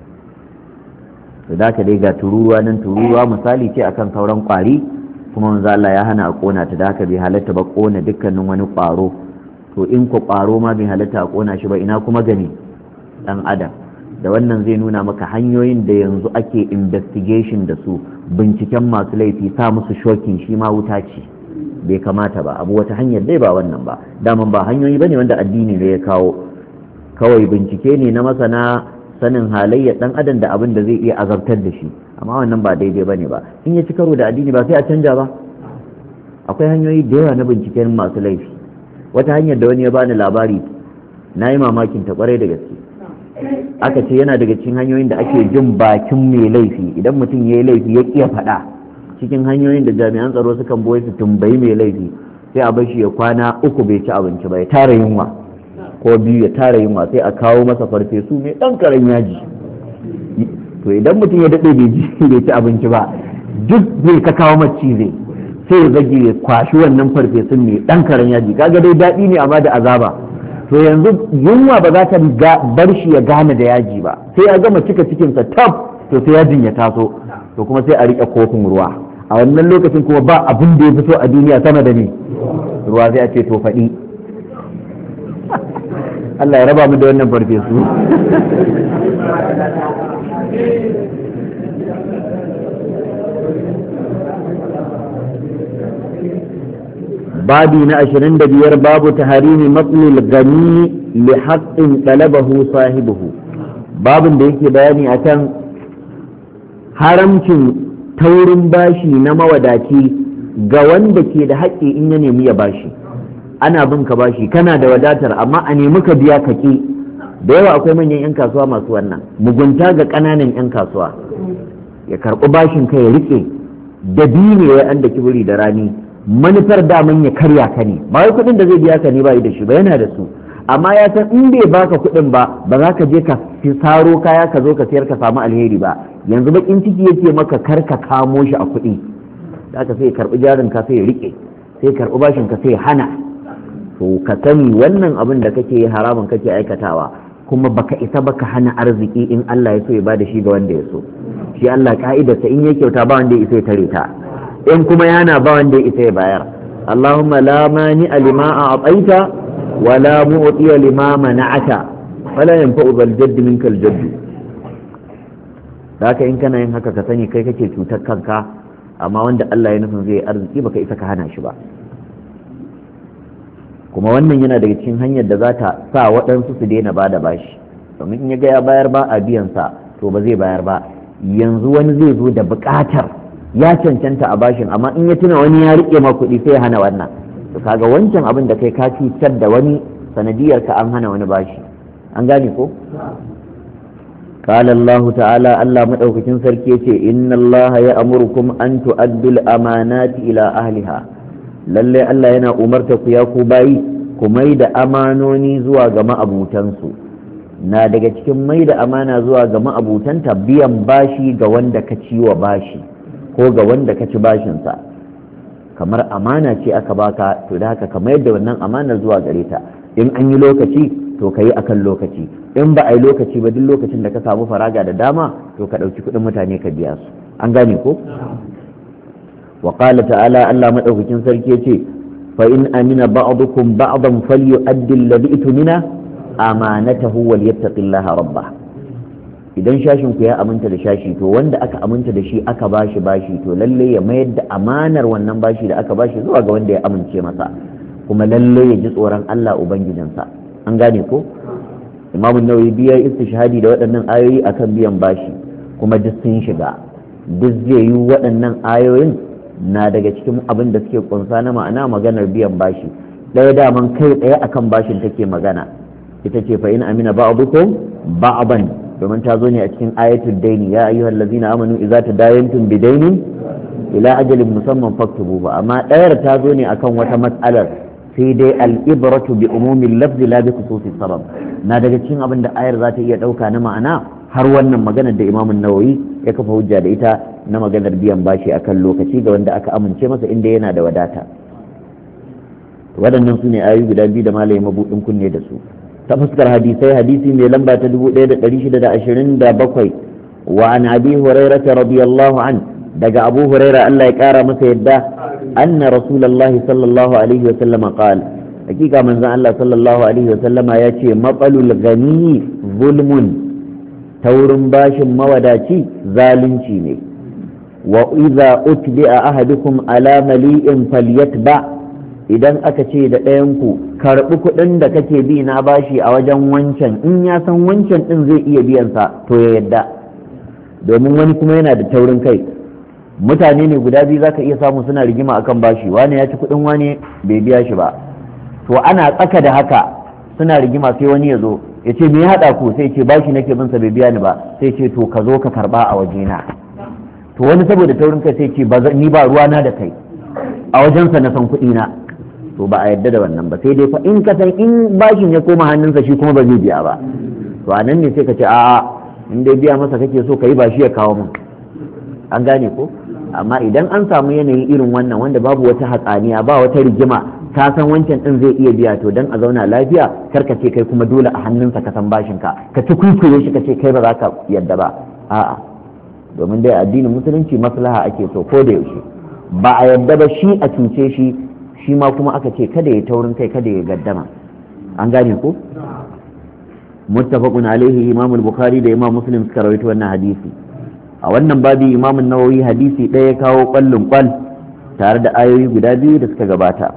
da ka dai ga tururuwa nan, tururuwa misali ce akan sauran kwari, kuma manzo Allah ya hana a kona ta. da haka bai halatta ba kona dukkanin wani kwaro. to in ko kwaro ma bai halatta a kona shi ba, ina kuma gani dan adam. da wannan zai nuna maka hanyoyin da yanzu ake investigation da su, binciken masu laifi, sa musu shokin shi ma wuta ce, bai kamata ba. abu wata hanyar dai ba wannan ba, daman ba hanyoyi bane wanda addini ne ya kawo, kawai bincike ne na masana sanin halayyar dan adam da abin da zai iya azabtar da shi, amma wannan ba daidai bane ba. in ya ci karo da addini ba sai a canja ba. akwai hanyoyi da yawa na binciken masu laifi. wata hanyar da wani ya bani labari na yi mamakin ta kwarai da gaske. aka ce yana daga cikin hanyoyin da ake jin bakin mai laifi, idan mutum ya yi laifi ya ƙiya faɗa, cikin hanyoyin da jami'an tsaro sukan boye su tumbayi mai laifi, sai a bashi ya kwana 3 bai ci abinci ba, ya tara yunwa, ko 2 ya tara yunwa, sai a kawo masa farfesu mai ɗan karen yaji. to idan mutum ya daɗe bai ci abinci ba, duk zai ka kawo maci zai, sai ya zage ya kwashi wannan farfesun mai ɗan karen yaji. kaga dai daɗi ne amma da azaba. to yanzu yunwa ba za ta bar shi ya gane da yaji ba, sai ya gama cika cikinsa tab, to sai yajin ya taso, to kuma sai a riƙe kofin ruwa. a wannan lokacin kuma ba abin da ya fito a duniya sama da ni ruwa, sai a ce to faɗi. Allah ya raba mu da wannan farfesu. babi na 25 babu taharimi matsalil gani li haqqin talabahu sahibuhu, babin da yake bayani akan haramcin taurin bashi na mawadaci ga wanda ke da haƙƙi in ya nemi ya bashi. ana bin ka bashi, kana da wadatar, amma a nemi ka biya ka ki. da yawa akwai manyan 'yan kasuwa masu wannan mugunta ga ƙananan 'yan kasuwa. ya karɓi bashin ka ya riƙe da biyu ne an da kibiri da rani, manufar daman ya karya ka ne, ba wai kuɗin da zai biya ka ne ba da shi ba, yana da su, amma ya san in bai baka kuɗin ba ba za ka je ka saro kaya ka zo ka sayar ka samu alheri ba. yanzu bakin ciki yake maka kar ka kamo shi a kuɗi, da aka sai karɓi jarin ka sai ya rike, sai karɓi bashin ka sai ya hana. to ka sani wannan abin da kake yi haramun kake aikatawa, kuma baka isa baka hana arziki in Allah ya so ya bada shi ga wanda ya so. shi Allah ka'idarsa in ya kyauta ba wanda ya isa ya tare ta, in kuma yana ba wanda ya isa ya bayar. Allahumma la mani lima a'taita wa la mu'tiya lima mana'ata wala yanfa'u zal jadd minkal jadd. da haka in kana yin haka ka sani kai kake cutar kanka, amma wanda Allah ya nufin zai arziki baka isa ka hana shi ba. kuma wannan yana daga cikin hanyar da za ta sa waɗansu su daina ba da bashi, domin in ya ga ya bayar ba a biyansa to ba zai bayar ba. Yanzu wani zai zo da buƙatar ya cancanta a bashin, amma in ya tuna wani ya riƙe ma kuɗi sai ya hana wannan, to kaga wancan abin da kai ka cutar da wani sanadiyar ka an hana wani bashi. An gane ko? قال الله تعالى الله مدوكين سركي يتي إن الله يأمركم أن تؤدوا الأمانات إلى أهلها للي الله ينا أمرتك يا كوباي كميد أمانوني زوا جما أبو تنسو na daga cikin mai da amana zuwa ga ma'abutanta biyan bashi ga wanda ka ci wa bashi ko ga wanda ka ci bashinsa, kamar amana ce aka baka, to da haka ka mayar da wannan amana zuwa gare ta. In an yi lokaci to ka yi akan lokaci, in ba a yi lokaci ba duk lokacin da ka samu faraga da dama to ka ɗauki kuɗin mutane ka biya su. An gane ko? wa qala ta'ala Allah madaukakin sarki yace fa in amina ba'dukum ba'dan falyu'addi alladhi itmina amanatahu wal yattaqillaha rabbah. idan shashin ku ya aminta da shashi, to wanda aka aminta da shi aka bashi bashi, to lalle ya mayar da amanar wannan bashi da aka bashi zuwa ga wanda ya amince masa, kuma lalle ya ji tsoron Allah ubangijinsa. An gane ko? Imam Nawawi biya istishhadi da waɗannan ayoyi akan biyan bashi, kuma duk sun shiga, duk zai yi waɗannan ayoyin na daga cikin abin da suke kunsa na ma'ana maganar biyan bashi. Ɗaya daman kai tsaye akan bashin take magana, ita ce fa in amina ba'dukum ba'dan, domin ta zo ne a cikin ayatul daini, ya ayyuhal ladzina amanu idza tadayantum bidainin ila ajalin musamman faktubuhu. amma ɗayar ta zo ne akan wata mas'alar, sai dai al-ibratu bi umumin lafzi la bi khususis sabab. na daga cikin abin da ayar za ta iya ɗauka na ma'ana har wannan maganar da Imam Nawawi ya kafa hujja da ita na maganar biyan bashi akan lokaci ga wanda aka amince masa inda yana da wadata. waɗannan su ne ayoyi guda biyu da malaye mabuɗin kunne da su. ta fuskar hadisai, hadisi mai lamba ta 1627 wa an abi hurairah radiyallahu an, daga abu hurairah Allah ya kara masa yadda, anna rasulullahi sallallahu alaihi wa sallama qala, hakika manzon Allah sallallahu alaihi wa sallama ya ce maqalul ghani zulmun, taurin bashin mawadaci zalunci ne. wa idza utbi'a ahadukum ala mali'in falyatba, idan aka ce da ɗayanku karɓi kuɗin da kake bi na bashi a wajen wancan, in ya san wancan ɗin zai iya biyansa to ya yadda, domin wani kuma yana da taurin kai. mutane ne guda biyu zaka iya samu suna rigima akan bashi, wani ya ci kuɗin wani bai biya shi ba, to ana tsaka da haka suna rigima sai wani ya zo ya ce me ya haɗa ku, sai ce bashi nake bin sa bai biya ni ba, sai ce to ka zo ka karɓa a wajena. to wani saboda taurin kai sai ce ni ba ruwana da kai, a wajensa na san kuɗi na. to ba a yadda da wannan ba, sai dai fa in ka san in bashin ya koma hannunsa shi kuma ba zai biya ba, to a nan ne sai ka ce a'a in dai biya masa kake so ka yi ba shi ya kawo min. an gane ko? amma idan an samu yanayin irin wannan wanda babu wata hatsaniya ba wata rigima, ka san wancan din zai iya biya, to dan a zauna lafiya kar ka ce kai kuma dole a hannunsa ka san bashin ka ci kuikuye shi ka ce kai ba za ka yadda ba. a'a, domin dai addinin musulunci maslaha ake so ko da yaushe, ba a yadda ba shi a cuce shi, shi ma kuma aka ce kada ya taurin kai, kada ya gaddama. an gane ko? muttafaqun alaihi, Imam al-Bukhari da Imam Muslim suka rawaito wannan hadisi. a wannan babi Imam an-Nawawi hadisi ɗaya ya kawo ƙwallon ƙwal tare da ayoyi guda biyu da suka gabata.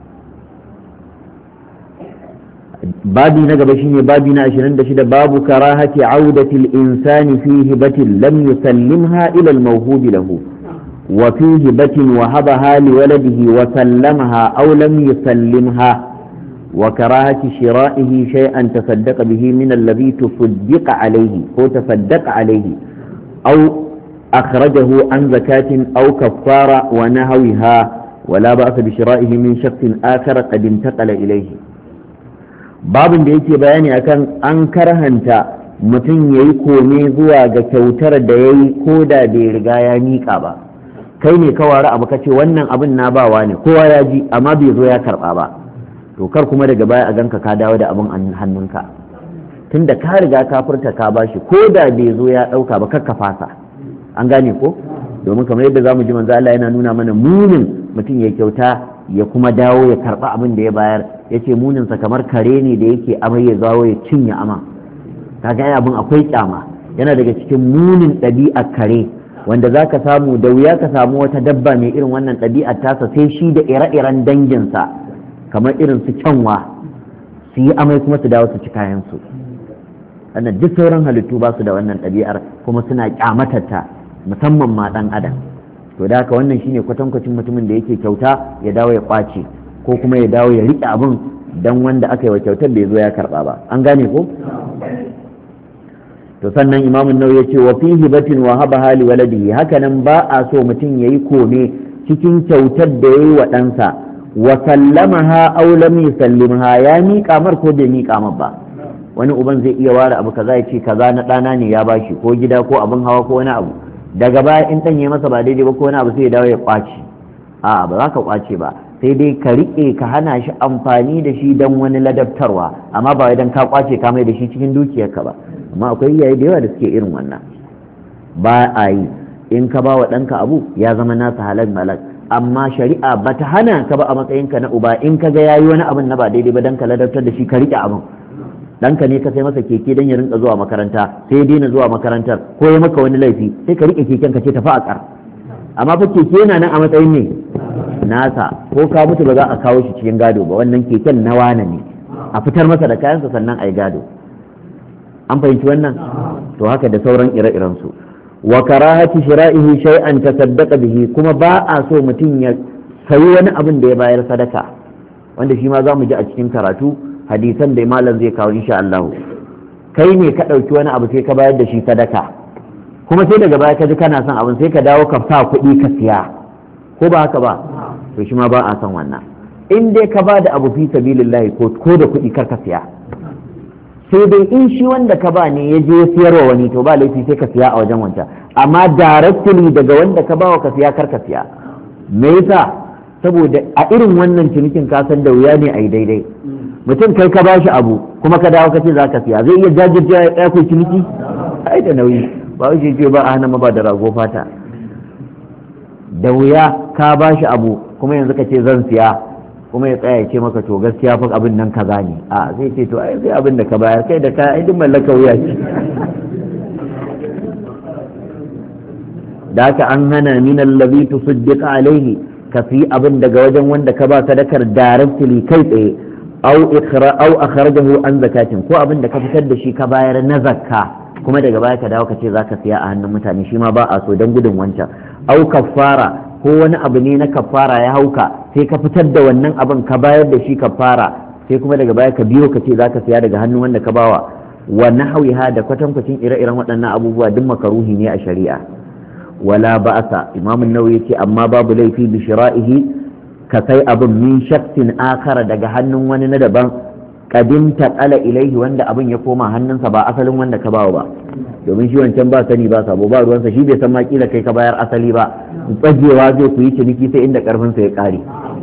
babi na gaba shine babi na 26, babu karahati audati al-insani fi hibatin lam yusallimha ila al-mawhub lahu وفي هبة وهبها لولده وسلمها أو لم يسلمها، وكراهة شرائه شيئا تصدق به من الذي تصدق عليه أو تصدق عليه أو أخرجه عن زكاة أو كفارة ونهوها، ولا بأس بشرائه من شخص آخر قد انتقل إليه. باب da yake bayani akan an karhanta mutum ya yi kome zuwa ga kyautar da ya yi ko da bai riga ya miƙa ba. kai ne ka ware abu kace wannan abin na bawa ne, kowa ya ji amma bai zo ya karba ba, to kar kuma daga baya a ganka ka dawo da abin hannunka, tunda ka riga ka furta ka bashi, ko da bai zo ya dauka ba kakka fasa. an gane ko? domin kamar yadda zamu ji manzo Allah yana nuna mana munin mutum ya kyauta ya kuma dawo ya karba abin da ya bayar, yace munin sa kamar kare ne da yake amai ya zawo ya cinye ama, kaga abin akwai kyama. yana daga cikin munin ɗabi'ar kare, wanda za ka samu da wuya ka samu wata dabba mai irin wannan ɗabi'ar tasa sai shi da ire-iren danginsa kamar irin su kyanwa su yi amai kuma su dawo su ci kayansu. Wannan duk sauran halittu ba su da wannan ɗabi'ar kuma suna kyamatarta, musamman ma ɗan adam. To da haka wannan shine kwatankwacin mutumin da yake kyauta ya dawo ya kwace, ko kuma ya dawo ya riƙe abin dan wanda aka yi wa kyautar bai zo ya karɓa ba. An gane ko? To sannan Imam An-Nawawi yace wa fi hibatin wa habaha li waladihi, hakanan ba a so mutum yayi kome cikin kyautar da yayi wa ɗansa, wa sallamaha aw lam yusallimha, ya miƙa mar ko bai miƙa mar ba. Wani uban zai iya ware abu kaza ya ce kaza na ɗana ne ya bashi, ko gida ko abin hawa ko wani abu, daga baya in ɗan ya masa ba daidai ba ko wani abu sai ya dawo ya kwace. A'a, ba za ka kwace ba, sai dai ka riƙe ka hana shi amfani da shi don wani ladabtarwa, amma ba wai don ka kwace ka mai da shi cikin dukiyarka ba. Amma akwai iyaye da yawa da suke irin wannan, ba a yi. In ka ba wa ɗanka abu ya zama nasa halal malak, amma shari'a ba ta hana ka ba a matsayinka na uba, in ka ga yayi wani abin na ba daidai ba don ka ladabtar da shi ka riƙe abin. Ɗanka ne ka sai masa keke don ya rinka zuwa makaranta, sai ya daina zuwa makarantar ko ya maka wani laifi, sai ka riƙe keken ka ce tafi a ƙar. Amma fa keke yana nan a matsayin ne nasa, ko ka mutu ba za a kawo shi cikin gado ba, wannan keken na wane ne, a fitar masa da kayansa sannan a yi gado. An fahimci wannan? To haka da sauran ire-iren su. Wa karahati shira'ihi shay'an tasaddaqa bihi, kuma ba a so mutum ya sayi wani abin da ya bayar sadaka, wanda shi ma za mu ji a cikin karatu hadisan da malam zai kawo insha Allah. Kai ne ka ɗauki wani abu sai ka bayar da shi sadaka, kuma sai daga baya ka ji kana son abin sai ka dawo ka sa kuɗi ka siya, ko ba haka ba? To shi ma ba a son wannan. In dai ka ba da abu fi sabilillahi ko da kuɗi kar ka siya, sai dai in shi wanda ka ba ne ya je ya siyarwa wani, to ba laifi sai ka siya a wajen wancan, amma directly daga wanda ka ba wa ka siya kar ka siya. Me yasa? Saboda a irin wannan cinikin ka san da wuya ne a yi daidai. Mutum kai ka bashi abu kuma ka dawo ka ce za ka siya, zai iya jajirce ya kai ciniki? Ai da nauyi. Ba wuce ce ba a hana ma ba da rago fata. Da wuya ka bashi abu kuma yanzu ka ce zan siya, kuma ya tsaya ya ce maka to gaskiya fa abin nan kaza ne. A zai ce to ai sai abin da ka bayar, kai da ka ai duk mallaka wuya ce. Da ka an hana min allazi tusaddiqa alaihi, ka fi abin daga wajen wanda ka ba sadakar directly kai tsaye, au akhrajahu an zakatin, ko abin da ka fitar da shi ka bayar na zakka kuma daga baya ka dawo ka ce zaka siya a hannun mutane, shi ma ba a so dan gudun wancan. Au kaffara, ko wani abu ne na kaffara ya hauka sai ka fitar da wannan abin ka bayar da shi kaffara, sai kuma daga baya ka biyo ka ce zaka siya daga hannun wanda ka bawa. Wa nahwiha, da kwatankwacin ire-iren waɗannan abubuwa duk makaruhi ne a shari'a. Wala ba'asa, Imam an-Nawawi yace amma babu laifi bi shira'ihi, ka sai abin min shakkin akara daga hannun wani na daban, kadin taqala ilaihi, wanda abin ya koma hannunsa ba asalin wanda ka bawa ba, domin shi wancan ba sani ba sabo ba ruwansa, shi bai san ma kila kai ka bayar asali ba, tsagewa zai ku yi ciniki sai inda karfinsa ya kare.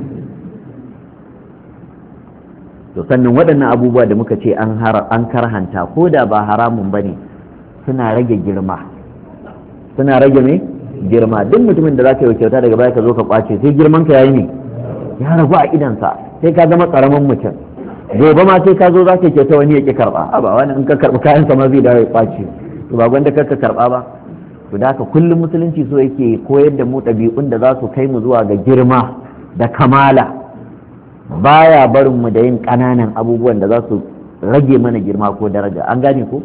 To sannan waɗannan abubuwa da muka ce an karhanta, ko da ba haramun bane, suna rage girma. Suna rage me? Girma. Duk mutumin da za ka yi kyauta daga baya ka zo ka kwace, sai girman ka yayi ne ya ragu a idansa, sai ka zama karamin mutum. Gobe ma sai ka zo za ka yi kyauta wani ya ki karba, a ba wani in ka karbi kayan sa ma zai dawo ya kwace, to ba gwanda ka karba ba. To da haka kullum musulunci so yake koyar da mu ɗabi'un da za su kai mu zuwa ga girma da kamala, baya barin mu da yin ƙananan abubuwan da za su rage mana girma ko daraja. An gane ko?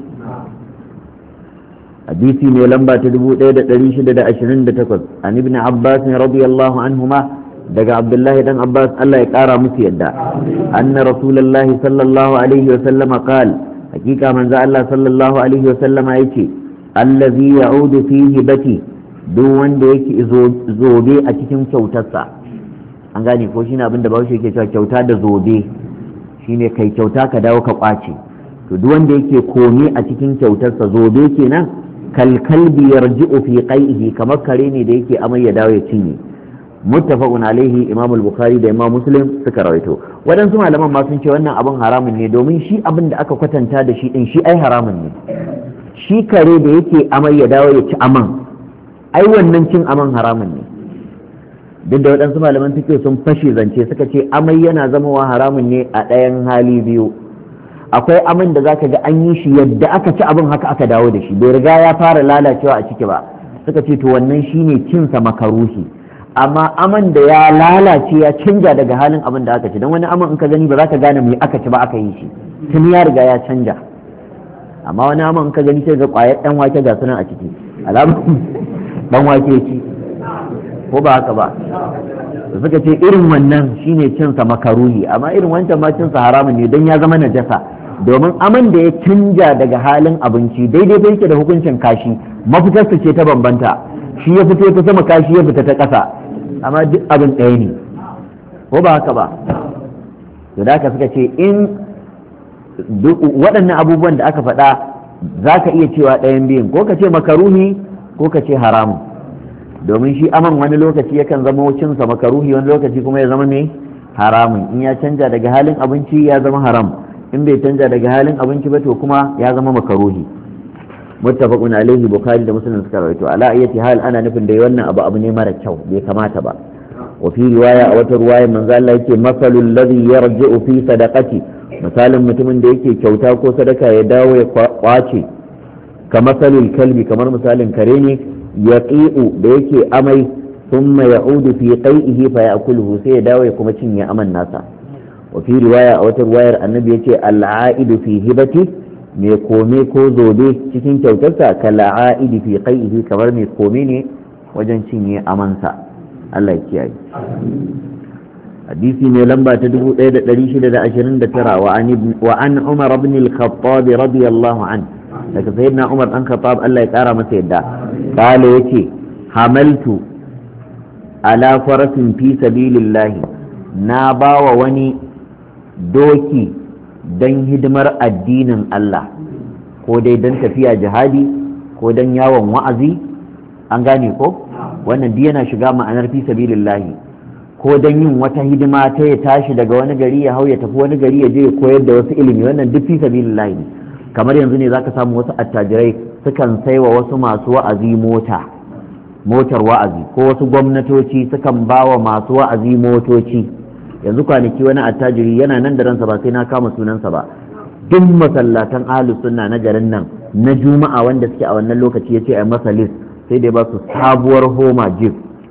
hadisi ne lamba ta 1628 an ibn Abbas radiyallahu anhuma, daga Abdullahi dan Abbas Allah ya kara musu yadda, anna rasulullahi sallallahu alaihi wa sallama qala, hakika manzo Allah sallallahu alaihi wa sallama yace, allazi ya'udu fi hibati, duk wanda yake zobe a cikin kyautarsa. An gane ko? shine abin da Bahaushe yake cewa kyauta da zobe, shine kai kyauta ka dawo ka kwace. To duk wanda yake komi a cikin kyautarsa, zobe kenan, kalkalbi yarji'u fi qai'ihi, kamar kare ne da yake amai ya dawo ya cinye. Muttafaqun alaihi, Imam al-Bukhari da Imam Muslim suka rawaito. Waɗansu malaman ma sun ce wannan abin haramun ne, domin shi abin da aka kwatanta da shi din shi ai haramun ne. Shi kare da yake amai ya dawo ya ci aman, ai wannan cin aman haramun ne. Duk da waɗansu malaman suke sun fashe zance, suka ce amai yana zamawa haramun ne a ɗayan hali biyu. akwai aman da zaka ga an yi shi yadda aka ci abin haka aka dawo da shi bai riga ya fara lalacewa a ciki ba, suka ce to wannan shine cinsa makaruhi. amma aman da ya lalace ya canja daga halin abin da aka ci, don wani aman in ka gani ba za ka gane me aka ci ba aka yi shi tun ya riga ya canja. amma wani aman in ka gani sai ga kwayar dan wake ga sunan a ciki, alamun dan wake ci ko ba haka ba. suka ce irin wannan shine cinsa makaruhi, amma irin wancan ma cinsa haramun ne don ya zama najasa, domin aman da ya canja daga halin abinci daidai bai yake da hukuncin kashi, mafitarsa ce ta bambanta, shi ya fito ta sama kashi ya fita ta ƙasa, amma duk abin ɗaya ne ko ba haka ba. to da haka suka ce in waɗannan abubuwan da aka faɗa za ka iya cewa ɗayan biyun, ko ka ce makaruhi ko ka ce haramun, domin shi aman wani lokaci yakan zama cinsa makaruhi, wani lokaci kuma ya zama ne haramun. in ya canja daga halin abinci ya zama haram, in bai canja daga halin abinci ba to kuma ya zama makaruhi. muttafaqun alaihi, bukhari da muslim suka rawaito. ala ayati hal ana nufin da wannan abu ne mara kyau, bai kamata ba. wa fi riwaya a wata riwaya manzo Allah yake masalul ladhi yarji'u fi sadaqati, misalin mutumin da yake kyauta ko sadaka ya dawo ya kwace, ka masalul kalbi, kamar misalin kare ne yaqi'u da yake amai thumma ya'udu fi qai'ihi fa ya'kuluhu, sai ya dawo ya kuma cinye aman nasa. wa fi riwaya a wata riwayar annabi yace al-a'idu fi hibati, mai kome ko zobe cikin kyautarsa ka la'a'idi fi qai'ihi, kamar mai kome ne wajen cinye amansa. Allah ya kiyaye. hadisi mai lamba ta 1629 wa an Umar ibn al-Khattab radiyallahu an, daga sayyidina Umar dan Khattab Allah ya kara masa yadda, kale yace hamaltu ala farasin fi sabilillah, na bawa wani doki don hidimar addinin Allah, ko dai don tafiya jihadi ko don yawon wa'azi, an gane ko wannan duk yana shiga ma'anar fi sabilillahi, ko don yin wata hidima ta ya tashi daga wani gari ya hau ya tafi wani gari ya je ya koyar da wasu ilimi, wannan duk fi sabilillahi ne. kamar yanzu ne zaka samu wasu attajirai sukan saiwa wasu masu wa'azi motar wa'azi, ko wasu gwamnatoci sukan bawa masu wa'azi motoci. yanzu kwanaki wani attajiri yana nan da ransa, ba sai na kama sunansa ba, duk masallatan ahlus sunna na garin nan na juma'a wanda suke a wannan lokaci yace ai masa list, sai dai ba su sabuwar homa jeep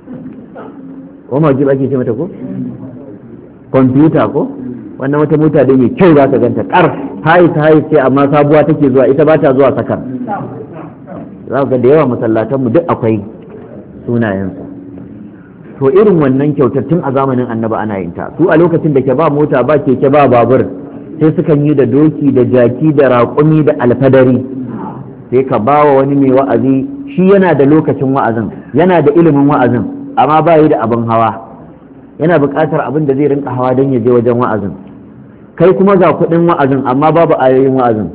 ake ce mata ko kwamfuta ko wannan wata mota da mai kyau za ka ganta kar hayi ce, amma sabuwa take zuwa, ita ba ta zuwa sakar. za ga da yawa masallatan mu duk akwai sunayensu. to irin wannan kyautar tun a zamanin annaba ana yin ta, su a lokacin da ke ba mota ba keke ba babur, sai sukan yi da doki da jaki da raƙumi da alfadari, sai ka ba wa wani mai wa'azi, shi yana da lokacin wa'azin, yana da ilimin wa'azin, amma ba yi da abin hawa, yana buƙatar abin da zai rinka hawa don ya je wajen wa'azin. kai kuma ga kuɗin wa'azin amma babu ayoyin wa'azin,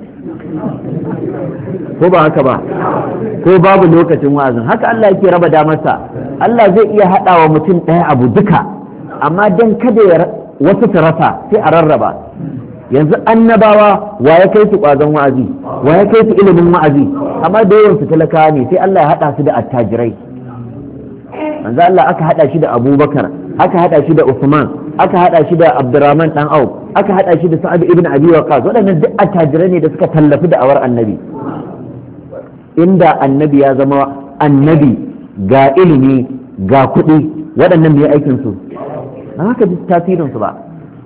ko ba haka ba, ko babu lokacin wa'azin. haka Allah yake raba damarsa. Allah zai iya haɗa wa mutum ɗaya abu duka, amma don kada wasu su rasa sai a rarraba. yanzu annabawa wa ya kai su ƙwazon wa'azi, wa ya kai su ilimin wa'azi, amma da yawan su talakawa ne, sai Allah ya haɗa su da attajirai. manzo Allah aka haɗa shi da Abubakar, aka haɗa shi da Usman, aka haɗa shi da Abdurrahman dan Auf, aka haɗa shi da Sa'ad ibn Abi Waqqas. waɗannan duk attajirai ne da suka tallafi da awar annabi. inda annabi ya zama annabi ga ilimi ga kuɗi, waɗannan bai aikin su ba haka ji tasirin su ba.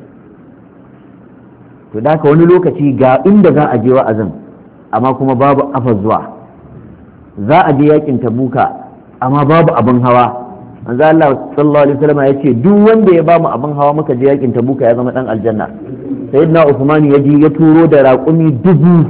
to da ka wani lokaci ga inda za a je wa'azin amma kuma babu afa zuwa, za a je yakin Tabuka amma babu abin hawa. manzo Allah sallallahu alaihi wasallam ya ce duk wanda ya bamu abin hawa muka je yakin Tabuka ya zama dan aljanna. sayyidina Uthman ya ji ya turo da raƙumi 1000,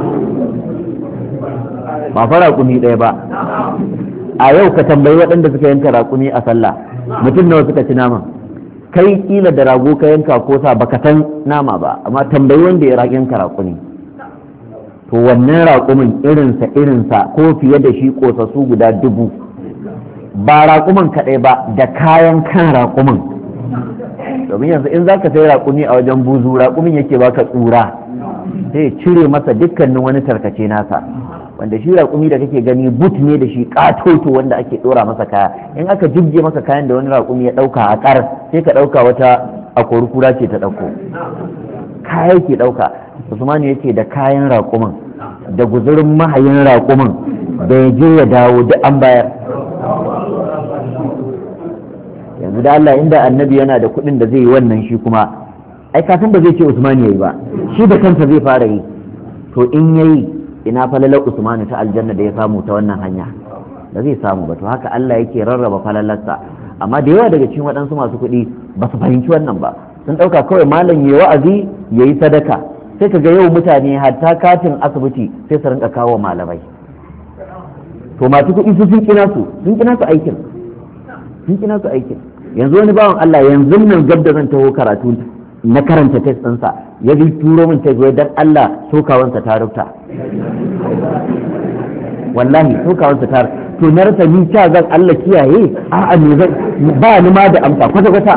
ba fa raƙumi ɗaya ba. a yau ka tambayi waɗanda suka yanka raƙumi a sallah, mutum nawa suka ci nama? kai kila da rago ka yanka ko sa baka san nama ba, amma tambayi wanda ya yanka raƙumi. to wannan raƙumin irinsa ko fiye da shi ƙosassu guda 1000, ba raƙumin kaɗai ba da kayan kan raƙumin. domin yanzu in za ka sai raƙumi a wajen buzu, raƙumin yake baka tsura, sai cire masa dukkanin wani tarkace nasa, wanda shi raƙumi da kake gani but ne da shi ƙatoto wanda ake ɗora masa kaya. in aka jibge masa kayan da wani raƙumi ya ɗauka a ƙar, sai ka ɗauka wata akorukura ce ta ɗauko, kaya ke ɗauka. Usman yake da kayan raƙuman da guzurin mahayin raƙuman da ya je ya dawo duk an bayar. Yanzu da Allah inda annabi yana da kuɗin da zai yi wannan shi kuma ai kafin ba zai ce Usman yayi ba, shi da kansa zai fara yi. To in yayi ina falalar Usman ta aljanna da ya samu ta wannan hanya da zai samu ba. To haka Allah yake rarraba falalarsa, amma da yawa daga cikin waɗansu masu kuɗi ba su fahimci wannan ba, sun ɗauka kawai malam yayi wa'azi yayi sadaka. Sai ka ga yau mutane hatta katin asibiti sai su rinka kawo malamai. To masu kuɗi su sun kina su aikin, sun kina su aikin. Yanzu wani bawan Allah yanzu nan gab da zan taho karatu na karanta test ɗinsa ya bi turo min test wai dan Allah sokawansa ta rufta, wallahi sokawansa ta rufta. To na rasa ni ta zan Allah kiyaye a'a me zan ba ni ma da amsa kwata kwata.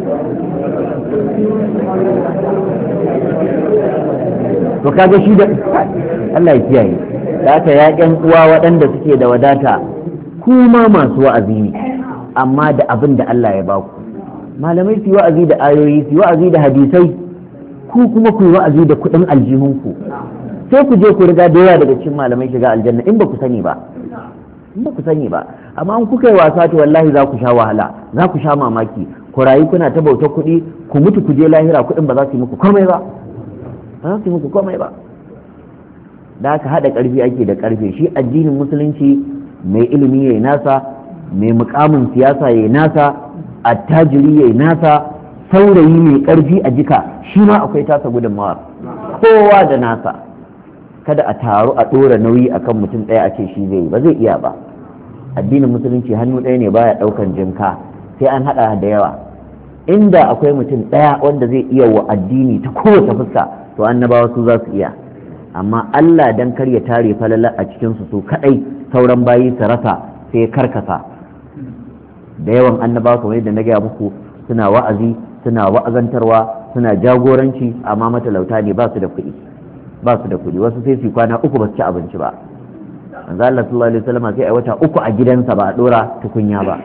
To kaga shi da Allah ya kiyaye. Da aka yaƙen uwa waɗanda suke da wadata kuma masu wa'azi ne, amma da abin da Allah ya baku. Malamai su yi wa'azi da ayoyi, su yi wa'azi da hadisai, ku kuma ku yi wa'azi da kuɗin aljihunku. Sai ku je ku riga da yawa daga cikin malamai shiga aljanna in ba ku sani ba. In ba ku sani ba, amma in kuka yi wasa to wallahi za ku sha wahala, za ku sha mamaki, ku rayu kuna ta bautar kuɗi, ku mutu ku je lahira kuɗin ba za su yi muku komai ba. Ba za su yi muku komai ba. Da aka haɗa ƙarfi ake da ƙarfe. Shi addinin musulunci mai ilimi yayi nasa, mai mukamin siyasa yayi nasa, attajiri yayi nasa, saurayi mai ƙarfi a jika shi ma akwai tasa gudunmawa, kowa da nasa. Kada a taru a ɗora nauyi akan mutum ɗaya a ce shi zai yi, ba zai iya ba. Addinin musulunci hannu ɗaya ne baya ɗaukan jinka, sai an haɗa da yawa. Inda akwai mutum ɗaya wanda zai iya wa addini ta kowace fuska to annabawa su za su iya, amma Allah dan kar ya tare falala a cikin su kadai sauran bayi su rasa sai ya karkasa. Da yawan annabawa kamar yadda na gaya muku suna wa'azi, suna wa'azantarwa, suna jagoranci, amma matalauta ne ba su da kuɗi, ba su da kuɗi. Wasu sai su kwana uku ba su ci abinci ba. Manzo Allah sallallahu alaihi wasallam sai a wata uku a gidansa ba a dora tukunya ba.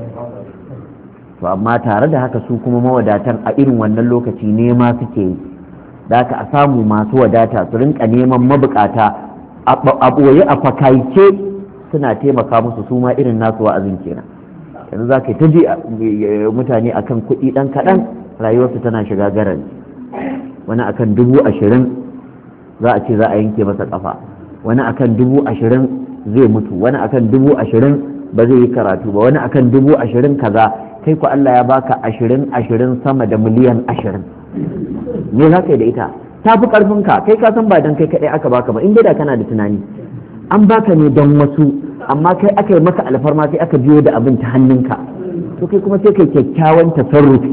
To amma tare da haka su kuma mawadatan a irin wannan lokaci nema suke yi. Da haka a samu masu wadata su rinka neman mabukata a ɓoye a fakaice suna taimaka musu su ma irin nasu wa'azin kenan. Yanzu za ka ta ji mutane akan kuɗi ɗan kaɗan rayuwarsu tana shiga garari. Wani akan 20,000 za a ce za a yanke masa ƙafa, wani akan 20,000 zai mutu, wani akan 20,000 ba zai yi karatu ba, wani akan 20,000 kaza. Kai ku Allah ya baka 20 sama da miliyan 20, me za ka yi da ita? Ta fi ƙarfinka, kai ka san ba don kai kaɗai aka baka ba, in da kana da tunani an baka ne don wasu, amma kai aka yi maka alfarma sai aka biyo da abin ta hannunka. To kai kuma sai kai kyakkyawan tasarrufi,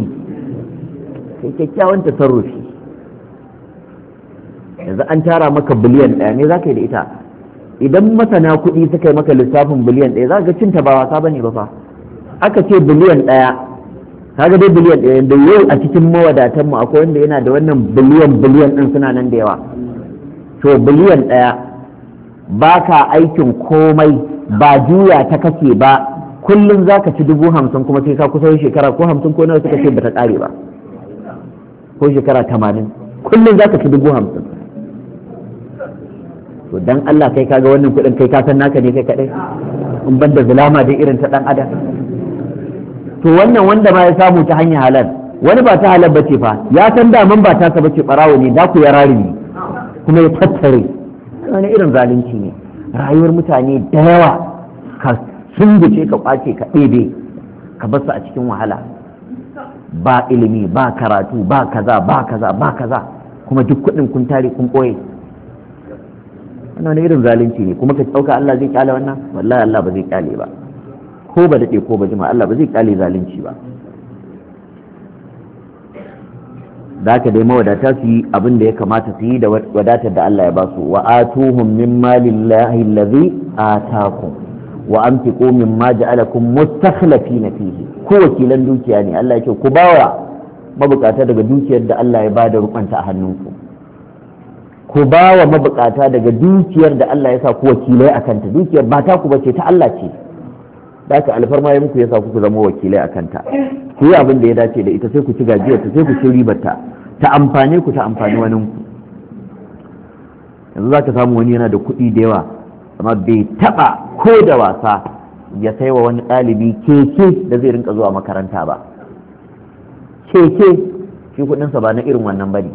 yanzu an tara maka biliyan 1, me za ka yi da ita? Idan masana kuɗi suka yi maka lissafin biliyan 1 za ka ga cinta ba wasa bane ba fa. Aka ce biliyan 1, kaga dai biliyan 1 da yau a cikin mawadatan mu akwai wanda yana da wannan biliyan din suna nan da yawa. To biliyan 1 baka aikin komai, ba juya ta kake ba, kullum zaka ci 50,000 kuma sai ka kusa shekara ko 50 ko nawa suka ce bata kare ba, ko shekara 80 kullum zaka ci 50,000. To dan Allah kai kaga wannan kudin kai ka san naka ne kai kadai, in banda zulama dai irin ta dan adam. To wannan wanda ma ya samu ta hanyar halal, wani ba ta halal bace fa, ya san daman ba ta bace, barawo ne, da ku ya rari ne kuma ya tattare. Wani irin zalunci ne. Rayuwar mutane da yawa ka sunguce ka kwace ka ɗebe ka basu a cikin wahala, ba ilimi ba karatu ba kaza kuma duk kuɗin kun tare kun ɓoye. Wani irin zalunci ne, kuma ka ɗauka Allah zai kyale wannan? Wallahi Allah ba zai kyale ba, ko ba daɗe ko ba jima Allah ba zai kyale zalunci ba. da haka dai mawadata su yi abin da ya kamata su yi da wadatar da Allah ya ba su. Wa atuhum min malillahi allazi atakum wa anfiqu mimma ja'alakum mustakhlifina fihi. Ko wakilan dukiya ne Allah yake ku bawa mabukata daga dukiyar da Allah ya bada rubanta a hannunku, ku bawa mabukata daga dukiyar da Allah ya sa ku wakilai akan ta. Dukiyar ba ta ku bace, ta Allah ce, da haka alfarma ya muku ya sa ku zama wakilai akan ta. Ku yi abin da ya dace da ita, sai ku ci gajiyar ta, sai ku ci ribar ta, ta amfane ku, ta amfani wani ku. yanzu za ka samu wani yana da kuɗi da yawa amma bai taɓa ko da wasa ya sai wa wani ɗalibi keke da zai rinka zuwa makaranta ba. Keke shi kuɗinsa ba na irin wannan bane.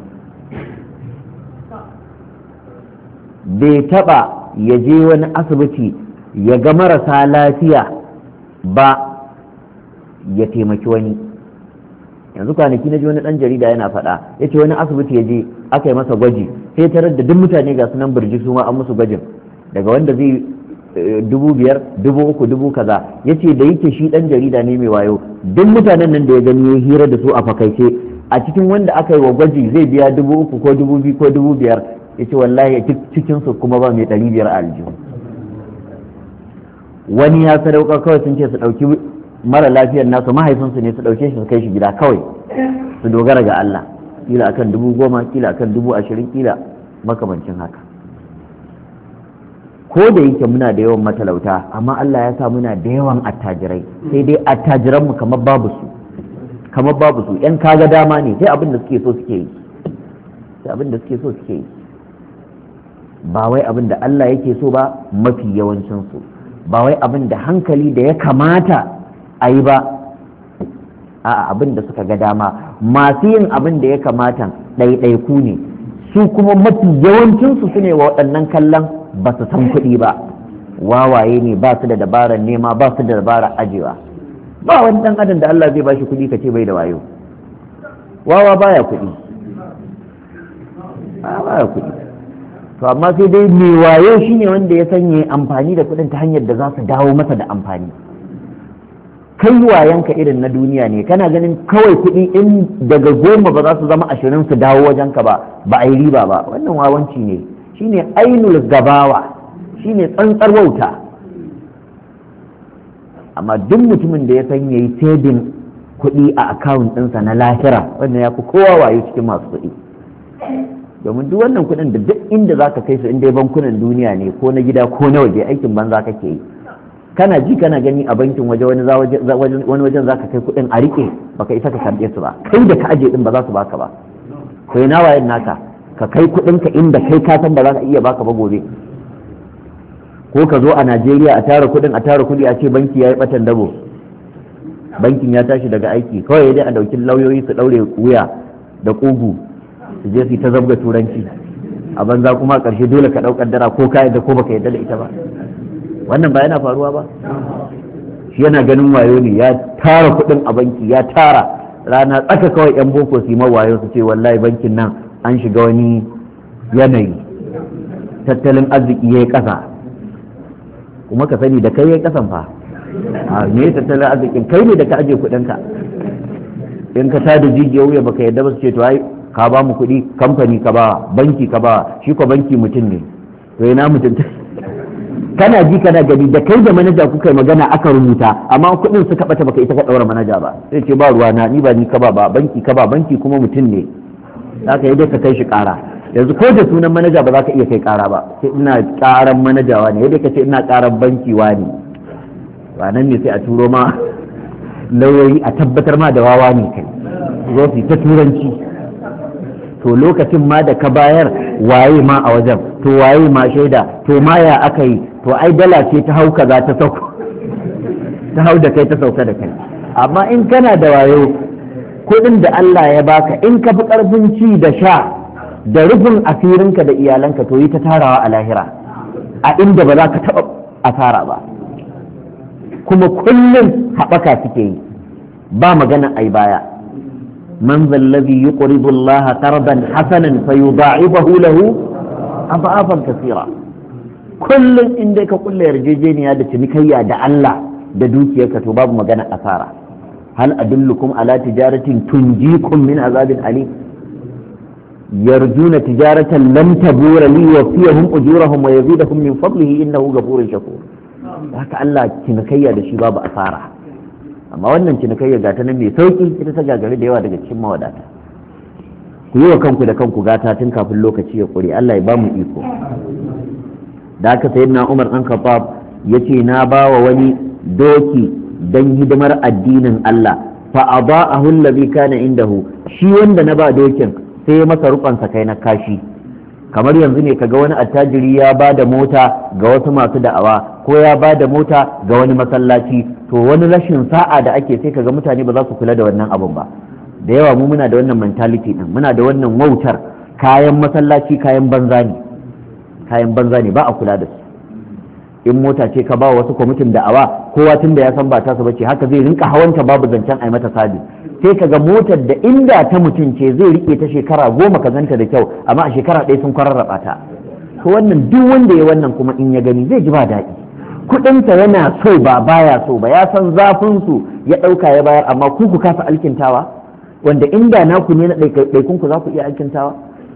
Bai taɓa ya je wani asibiti ya ga marasa lafiya ba ya taimaki wani. Yanzu kwanaki na ji wani ɗan jarida yana faɗa, ya ce wani asibiti ya je aka yi masa gwaji sai tarar da duk mutane ga sunan birji su ma an musu gwajin, daga wanda zai 5,000, 3,000, 2,000 kaza. Ya ce da yake shi ɗan jarida ne mai wayo, duk mutanen nan da ya gani ya hira da su a fakaice, a cikin wanda aka yi wa gwaji zai biya 3,000 ko 2,000 ko 5,000, ya ce wallahi cikinsu kuma ba mai 500 a aljihu. Wani ya sadaukar kawai sun ce su ɗauki mara lafiyar nasu mahaifinsu ne su ɗauke shi su kai shi gida kawai su dogara ga Allah, kila akan 10,000, kila akan 20,000, kila makamancin haka. Ko da yake muna da yawan matalauta amma Allah ya sa muna da yawan attajirai, sai dai attajiranmu kamar babu su yan kaga dama ne, sai abin da suke so suke yi, ba wai abin da Allah yake so ba mafi yawancinsu, ba wai abin da hankali da ya kamata a yi ba, a abin da suka ga dama. Masu yin abin da ya kamata ɗaiɗaiku ne, su kuma mafi yawancinsu su ne wa waɗannan kallon ba su san kuɗi ba, wawaye ne, ba su da dabarar nema, ba su da dabarar ajewa. Ba wani ɗan adam da Allah zai ba shi kuɗi ka ce bai da wayo. Wawa baya kuɗi, to amma sai dai mai wayo shine wanda ya sanya amfani da kuɗin ta hanyar da za su dawo masa da amfani. Kai wayanka irin na duniya ne, kana ganin kawai kuɗi in daga 10 ba za su zama 20 su dawo wajenka ba a yi riba ba, wannan wawanci ne, shine ainul gabawa, shine tsantsar wauta. Amma duk mutumin da ya san yayi saving kuɗi a account ɗinsa na lahira, wannan ya fi kowa wayo cikin masu kuɗi. Domin duk wannan kuɗin da duk inda za ka kai su, inda bankunan duniya ne ko na gida ko na waje, aikin banza kake yi. Kana ji kana gani a bankin waje wani wajen za ka kai kuɗin a riƙe baka isa ka karɓe su ba, kai da ka aje ɗin ba za su baka ba. Kai na wayen naka ka kai kuɗinka inda kai ka san ba za ka iya baka ba gobe. Ko ka zo a Najeriya a tara kuɗi a ce banki ya yi ɓatan dabo, bankin ya tashi daga aiki, kawai dai a ɗauki lauyoyi su ɗaure wuya da ƙugu su je su ta zabga turanci a banza, kuma a ƙarshe dole ka ɗaukar dara ko ka yadda ko baka yadda da ita ba. Wannan ba yana faruwa ba? Shi yana ganin wayo ne, ya tara kuɗin a banki, ya tara, rana tsaka kawai 'yan boko su yi wayo su ce wallahi bankin nan an shiga wani yanayi, tattalin arziki ya yi ƙasa. Kuma ka sani da kai ya yi ƙasan fa, me tattalin arzikin kai ne da ka aje kuɗinka. In ka tada jijiyar wuya baka yadda ba su ce to ai ka ba mu kuɗi, kamfani ka ba, banki ka ba, shi ko banki mutum ne, to ina mutum. Kana ji kana gani da kai da manaja kuka yi magana aka rubuta, amma kuɗin suka ɓata baka ita ka ɗaura manaja ba, sai ce ba ruwa na, ni ba ni ka ba, banki ka ba, banki kuma mutum ne, za ka yi dai ka kai shi ƙara. Yanzu ko da sunan manaja ba za ka iya kai ƙara ba, sai ina ƙaran manajawa ne, yadda ka ce ina ƙaran banki wa ne, ba nan ne sai a turo ma lauyoyi a tabbatar ma da wawa ne kai, zo su ta turanci. To lokacin ma da ka bayar waye ma a wajen, to waye ma shaida, to ma ya aka yi, to ai dala ce ta hau kaza ta sauka, ta hau da kai ta sauka da kai. Amma in kana da wayo, kuɗin da Allah ya baka, in ka fi ƙarfin ci da sha da rufin asirinka da iyalanka, to yi ta tarawa a lahira, a inda ba za ka taɓa asara ba. Kuma kullum haɓaka suke yi, ba magana ai baya. من ذا الذي يقرض الله قرضا حسنا فيضاعفه له أضعافا كثيرة. كل إن ديك كل يرجيني هذا تنكيا دا الله دا دوكي كتباب مغانا أثارا. هل أدلكم على تجارة تنجيكم من عذاب أليم يرجون تجارة لن تبور ليوفيهم أجورهم ويزيدهم من فضله إنه غفور شكور. haka Allah cinikayya da shi babu asara. Amma wannan cinikayya gata nan mai sauki, ita ta gagari da yawa daga cikin mawadata. Ku yi wa kanku da kanku gata tun kafin lokaci ya ƙure, Allah ya ba mu iko. Da haka sayyidina Umar ɗan Khattab yace na ba wa wani doki dan hidimar addinin Allah, fa adaahu allazi kana indahu, shi wanda na ba dokin sai ya masa rukansa kai na kashi, kamar yanzu ne kaga wani attajiri ya ba da mota ga wasu masu da'awa ko ya ba da mota ga wani masallaci, to wani rashin sa'a da ake sai kaga mutane ba za su kula da wannan abun ba. Da yawa mu muna da wannan mentality din, muna da wannan wautar, kayan masallaci kayan banza ne ba a kula da su. in mota ce ka ba wasu kwamitin da'awa, kowa tun da ya san ba ta su bace haka zai rinka hawanta babu zancen ai mata sabi. sai kaga motar da inda ta mutum ce zai rike ta shekara 10 ka ganta da kyau, amma a shekara 1 sun kwararraba ta. to wannan duk wanda ya wannan kuma in ya gani zai ji ba daɗi. kuɗinta yana so ba baya so ba, ya san zafin su ya ɗauka ya bayar, amma ku kasa alkintawa, wanda inda naku ne na ɗaikunku za ku iya alkintawa.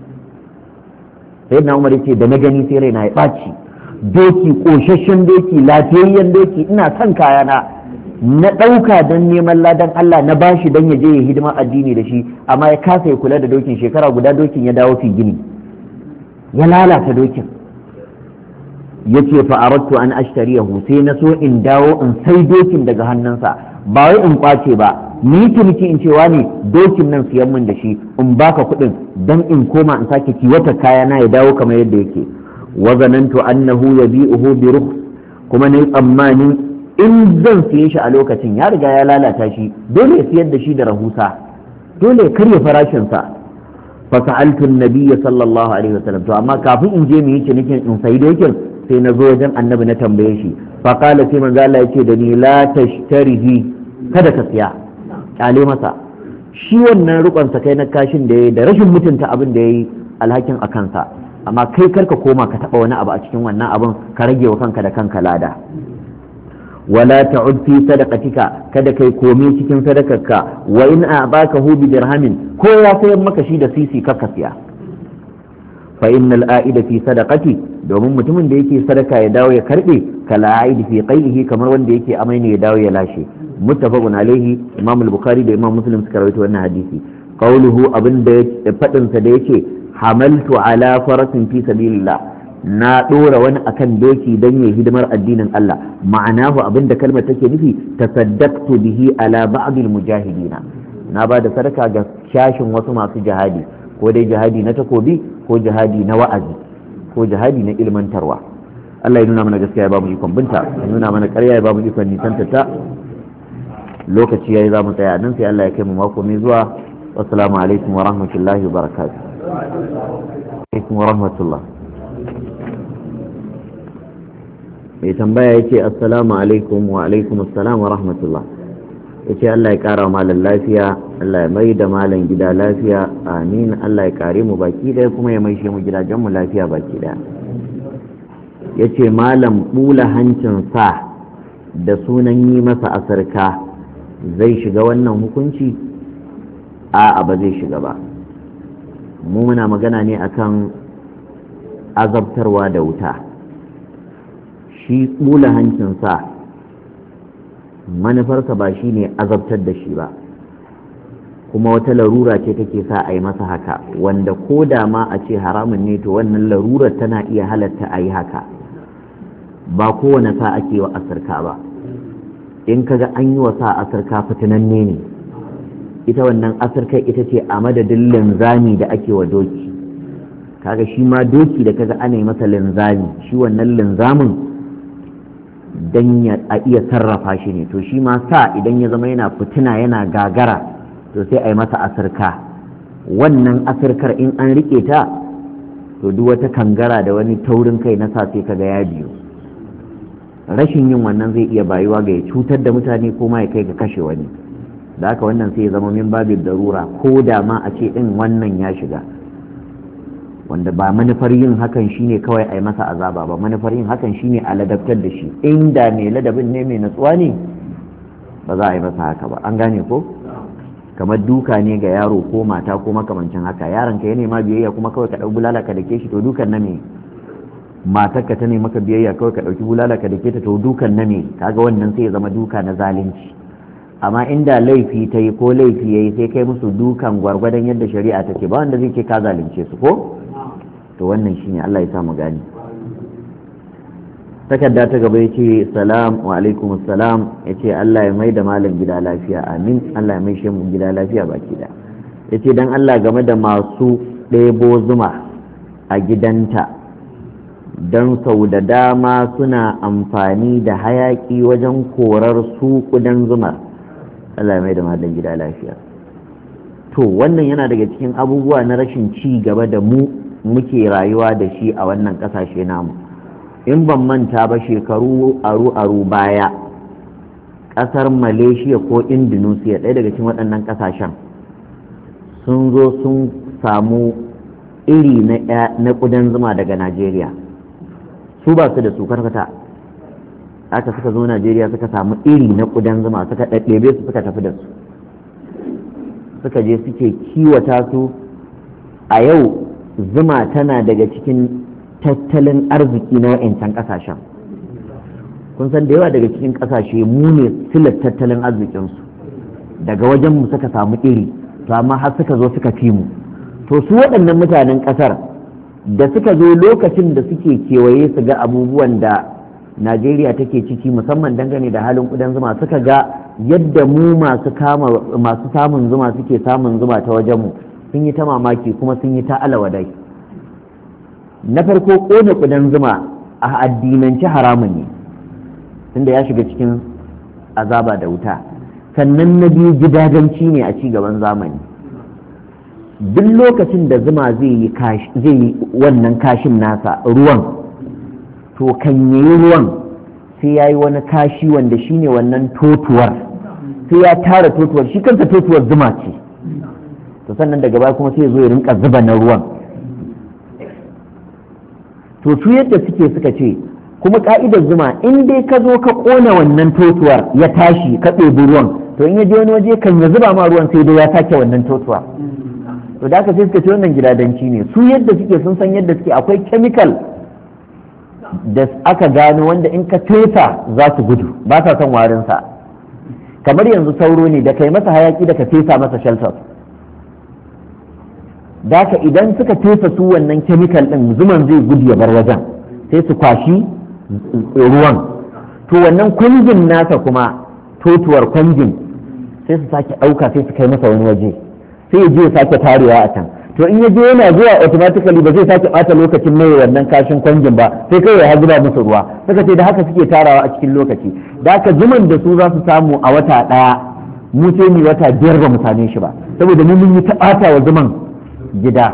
sai na umar ce da na gani sai raina ya ɓaci, doki ƙoshashen doki lafiyayyen doki ina son kayana na ɗauka don neman ladan Allah na bashi don ya je ya hidima addini da shi, amma ya kasa ya kula da dokin. shekara guda dokin ya dawo fi gini, ya lalata dokin. yace fa aradtu an ashtariyahu, sai na so in dawo in sai dokin daga hannunsa, ba wai in kwace ba, ni ciniki in cewa ne dokin nan siyan min da shi in baka kuɗin dan in koma in sake kiwata kayana ya dawo kamar yadda yake. wa zanantu annahu yabi'uhu bi rukhs, kuma nayi tsammanin in zan siye shi a lokacin ya riga ya lalata shi, dole ya siyar da shi da rahusa, dole ya karya farashin sa. fa sa'altu an-nabiy sallallahu alaihi wasallam, to amma kafin in je mu yi cinikin in sayi dokin sai na zo wajen annabi na tambaye shi, fa qala sai manzo Allah yace da ni la tashtarihi, kada ka siya, kyale masa shi wannan rukun sa kai na kashin da yayi da rashin mutunta abin da yayi alhakin a kansa, amma kai karka koma ka taba wani abu a cikin wannan abin ka rage wa kanka da kanka lada. wala ta'ud fi sadaqatika, kada kai komai cikin sadakarka, wa in a'bakahu bi dirhamin, ko ya sayar maka shi da sisi ka siya. fa innal a'ida fi sadaqati, domin mutumin da yake sadaka ya dawo ya karbe, kala a'idi fi qaihi, kamar wanda yake amai ne ya dawo ya lashe. muttafaqun alaihi, imam al-bukhari da imam muslim suka rawaito wannan hadisi. qawluhu, abin da fadin sa da yake hamaltu ala farasin fi sabilillah, na dora wani akan doki dan yayi hidimar addinin Allah, ma'anahu abin da kalmar take nufi tasaddaqtu bihi ala ba'd al-mujahidina, na ba da sadaka ga shashin wasu masu jihadi, ko dai jihadi na takobi ko jihadi na wa'azi ko jihadi na ilmantarwa. Allah ya nuna mana gaskiya ya ba mu ikon binta, ya nuna mana ƙarya ya ba mu ikon nisanta ta. lokaci yayi za mu tsaya nan, sai Allah ya kai mu mako mai zuwa. Assalamu alaikum wa rahmatullahi wa barakatuh. Alaikum wa rahmatullah. mai tambaya yace assalamu alaikum. Wa alaikum assalam wa rahmatullah. yace Allah ya kara malam lafiya, Allah ya mai da malam gida lafiya, amin. Allah ya kare mu baki daya kuma ya maishe mu gidajen mu lafiya baki daya. yace malam bula hancin sa da sunan yi masa asarka zai shiga wannan hukunci? a'a, ba zai shiga ba. mu muna magana ne akan azabtarwa da wuta. shi bula hancin sa manufarsa ba shi ne azabtar da shi ba, kuma wata larura ce take sa a yi masa haka, wanda ko da ma a ce haramun ne, to wannan larurar tana iya halatta a yi haka. ba kowane sa ake wa asirka ba. in kaga an yi wa sa asirka fitinanne ne. ita wannan asirka ita ce a madadin linzami da ake wa doki. kaga shi ma doki da kaga ana yi masa linzami, shi wannan linzamin dan a iya sarrafa shi ne. to shi ma sa idan ya zama yana fitina yana gagara, to sai a yi masa asirka. wannan asirkar in an rike ta, to duk wata kangara da wani taurin kai na sa sai kaga ya biyo. rashin yin wannan zai iya bayuwa ga ya cutar da mutane ko ma ya kai ga kashe wani. da haka wannan sai ya zama min babin darura, ko da ma a ce din wannan ya shiga, wanda ba manufar yin hakan shine kawai a yi masa azaba ba, manufar yin hakan shine a ladabtar da shi. inda mai ladabin ne mai natsuwa ne, ba za a yi masa haka ba. an gane ko? kamar duka ne ga yaro ko mata ko makamancin haka. yaron ka ya nema biyayya kuma kawai ka ɗau bulala ka dake shi, to dukan na me? matar ka ta ne maka biyayya kawai ka ɗauki bulala ka dake ta, to dukan na me? kaga wannan sai ya zama duka na zalunci. amma inda laifi ta yi ko laifi ya yi, sai kai musu dukan gwargwadon yadda shari'a ta ce, ba wanda zai ce ka zalunce su ko? to wannan shine. Allah ya sa mu gani. takarda ta gaba yace salam wa alaikum assalam, yace Allah ya mai da malam gida lafiya, amin. Allah ya mai shi mu gida lafiya baki da. yace dan Allah game da masu ɗebo zuma a a gidanta don sau da dama suna amfani da hayaki wajen korar su kudan zuma. Allah mai da malam gida lafiya. To wannan yana daga cikin abubuwa na rashin ci gaba da mu muke rayuwa da shi a wannan kasashe namu. In ban manta ba, shekaru aru baya kasar Malaysia ko Indonesia, ɗaya daga cikin waɗannan kasashen, sun zo sun samu iri na kudan zuma daga Najeriya. Su ba su da su karkata, aka suka zo Najeriya suka samu iri na kudan zuma, suka ɗaɗɗebe su suka tafi da su, suka je suke kiwata su. A yau zuma tana daga cikin tattalin arziki na wa'ancan ƙasashen. Kun san da yawa daga cikin ƙasashe mu ne silar tattalin arzikinsu, daga wajen mu suka samu iri, to amma har suka zo suka fi mu. To su waɗannan mutanen ƙasar da suka zo lokacin da suke kewaye su ga abubuwan da Najeriya take ciki, musamman dangane da halin kudan zuma, suka ga yadda mu masu samun zuma suke samun zuma ta wajenmu, sun yi ta mamaki kuma sun yi ta alawadai. Na farko, ƙona kudan zuma a addinance haramun ne, tunda ya shiga cikin azaba da wuta. Sannan na biyu, gidajenci ne a ci gaban zamani. Duk lokacin da zuma zai yi wannan kashin nasa ruwan, to kan yayi ruwan sai ya yi wani kashi wanda shine wannan totuwar, sai ya tara totuwar, shi kansa totuwar zuma ce, to sannan daga baya kuma sai ya zo ya rinka zuba na ruwan. To su yadda suka ce, kuma ka'idar zuma, in dai ka zo ka ƙona wannan totuwar ya tashi ka ɗebi ruwan, to in ya je wani waje kan ya zuba ma ruwan sai dai ya sake wannan totuwa. To da aka sai suka ce wannan gidadanci ne. Su yadda suke sun san yadda suke, akwai chemical da aka gano wanda in ka fesa za su gudu, ba sa son warinsa. Kamar yanzu sauro ne, da kai masa hayaki da ka fesa masa shelter. Da ka idan suka fesa su wannan chemical din, zuman zai gudu ya bar wajen, sai su kwashi ruwan. To wannan kwanjin nasa kuma, totuwar kwanjin, sai su sake ɗauka sai su kai masa wani waje, sai ya je ya sake tarewa a can. To in ya je yana zuwa automatically ba zai sake ɓata lokacin mai wannan kashin kwanjin ba, sai kai ya zuba musu ruwa. Suka ce da haka suke tarawa a cikin lokaci. Da haka zuman da su za su samu a wata ɗaya, mu sai mu wata 5 ba mu same shi ba, saboda mun yi ta ɓata wa zuman gida.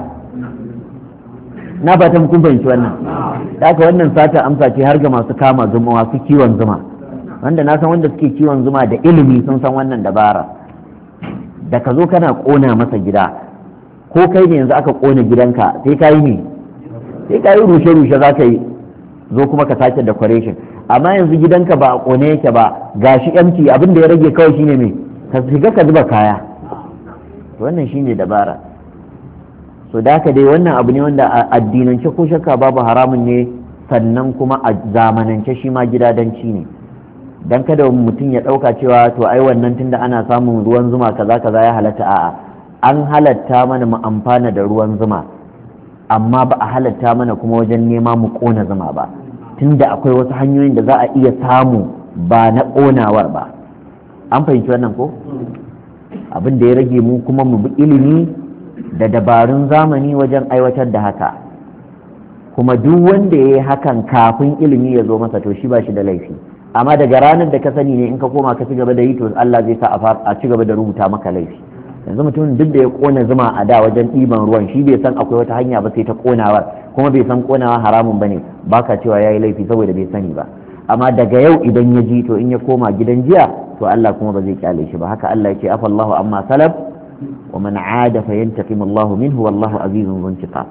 Na fatan kun fahimci wannan. Da haka wannan sata amsa ce har ga masu kama zuma, masu kiwon zuma, wanda na san wanda suke kiwon zuma da ilimi sun san wannan dabara. Da ka zo kana ƙona masa gida, ko kai ne yanzu aka ƙona gidanka, sai ka yi ne, sai ka yi rushe-rushe za ka yi, zo kuma ka sake decoration. Amma yanzu gidanka ba a ƙone yake ba, gashi empty, abin da ya rage kawai shine mai, ka shiga ka zuba kaya. Wannan shine dabara. So da haka dai wannan abu ne wanda a addinance ko shakka babu haramun ne, sannan kuma a zamanance shi ma gidadanci ne. Dan kada mutum ya ɗauka cewa to ai wannan tunda ana samun ruwan zuma kaza kaza ya halatta. A'a, an halatta mana mu amfana da ruwan zuma, amma ba a halatta mana kuma wajen nema mu ƙona zuma ba, tunda akwai wasu hanyoyin da za a iya samu ba na ƙonawar ba. An fahimci wannan ko? Abin da ya rage mu kuma mu bi ilimi da dabarun zamani wajen aiwatar da haka, kuma duk wanda ya yi hakan kafin ilimi ya zo masa, to shi ba shi da laifi. Amma daga ranar da ka sani ne, in ka koma ka ci gaba da yi, to Allah zai sa a ci gaba da rubuta maka laifi. Yanzu mutumin duk da ya kona zuma a da wajen ɗiban ruwan, shi bai san akwai wata hanya ba sai ta konawar, kuma bai san konawa haramun bane, baka cewa yayi laifi saboda bai sani ba. Amma daga yau idan ya ji, to in ya koma gidan jiya, to Allah kuma ba zai kyale shi ba. Haka Allah yake, afallahu amma salaf wa man aada fa yantaqimu Allahu minhu wallahu azizun dhun intiqam.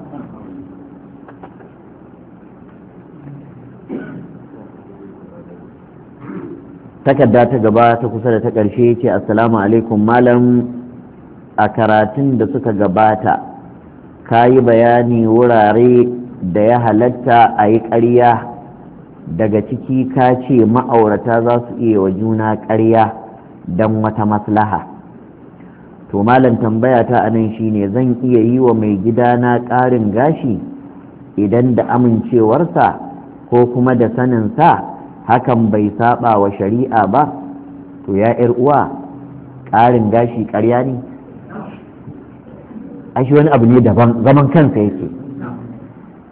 Takarda ta gaba ta kusa da ta ƙarshe ce, assalamu alaikum malam, a karatun da suka gabata ka yi bayani wurare da ya halatta a yi ƙarya, daga ciki ka ce ma'aurata za su iya wa juna ƙarya don wata maslaha. To malam, tambaya ta anan shine, zan iya yi wa mai gidana ƙarin gashi idan da amincewarsa ko kuma da saninsa hakan bai saba wa shari'a ba? To ya 'yar uwa, ƙarin gashi ƙarya ne? Ashi wani abu ne daban, zaman kansa yake.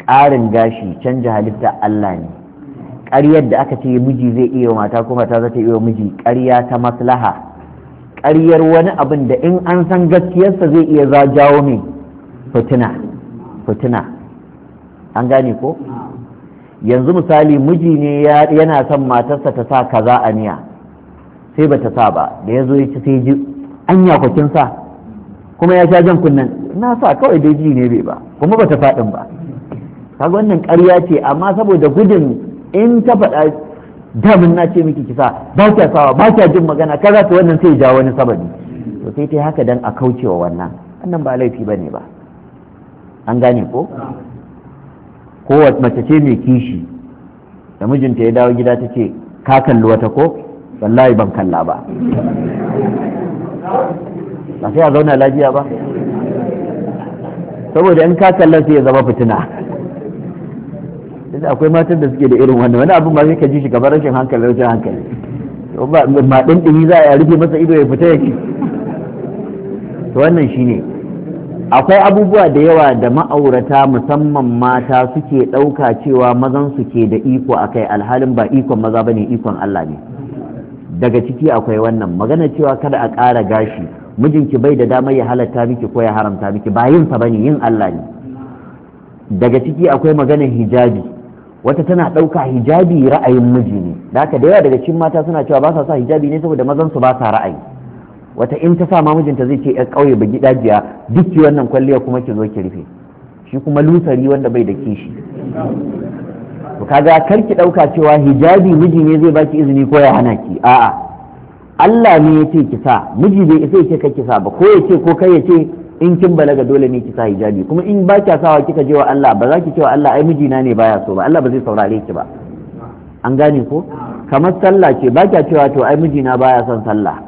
ƙarin gashi canja halitta Allah ne. ƙaryar da aka ce miji zai iya mata ko mata za ta iya miji ƙarya ta maslaha, ƙaryar wani abin da in an san gaskiyarsa zai iya jawo mai fitina an gane ko. yanzu misali miji ne yana son matarsa ta sa kaza a miya sai ba ta sa ba, da ya zo ya ci sai ji anya kwakin sa kuma ya sha jan kunnen na sa kawai dai ji ne bai ba kuma ba ta faɗin ba. kaga wannan ƙarya ce, amma saboda gudun in ta faɗa damin na ce miki kisa ba kya sawa ba kya jin magana kaza to wannan sai ja wani sababi, to sai ta haka dan a kaucewa wannan ba laifi bane ba an gane ko. ko mace ce mai kishi da mijinta ya dawo gida ta ce ka kalli wata ko wallahi ban kalla ba ba sai a zauna lafiya ba, saboda in ka kalla sai ya zama fitina. akwai matan da suke da irin wannan wani abin ba sai ka ji shi kamar rashin hankali ma ɗin za a rufe masa ido ya fita yake. to wannan shine akwai abubuwa da yawa da ma'aurata musamman mata suke ɗauka cewa mazan su ke da iko akai, alhalin ba ikon maza bane, ikon Allah ne. daga ciki akwai wannan magana cewa kada a ƙara gashi, mijinki bai da damar ya halatta miki ko ya haramta miki, ba yin sa bane, yin Allah ne. daga ciki akwai maganar hijabi, wata tana ɗauka hijabi ra'ayin miji ne, da haka da yawa daga cikin mata suna cewa ba sa sa hijabi ne saboda mazan su ba sa ra'ayi. wata in ta sa ma mijinta zai ce 'yar ƙauye ba gidajiya duk wannan kwalliya kuma ki zo ki rufe, shi kuma lusari wanda bai da kishi. to kaga kar ki ɗauka cewa hijabi miji ne zai baki izini ko ya hana ki, a'a Allah ne ya ce ki sa, miji bai isa ya ce kar ki sa ba, ko ya ce ko kai ya ce in kin balaga dole ne ki sa hijabi, kuma in ba kya sawa kika je wa Allah ba za ki ce wa Allah ai mijina ne baya so ba, Allah ba zai saurare ki ba an gane ko. kamar sallah ce ba kya cewa to ai mijina baya son sallah,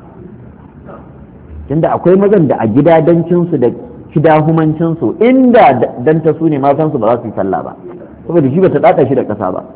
tunda akwai mazan da a gidadancinsu da kidahumancinsu inda dan ta su ne matansu ba za su yi sallah ba, saboda shi ba ta tsada shi da ƙasa ba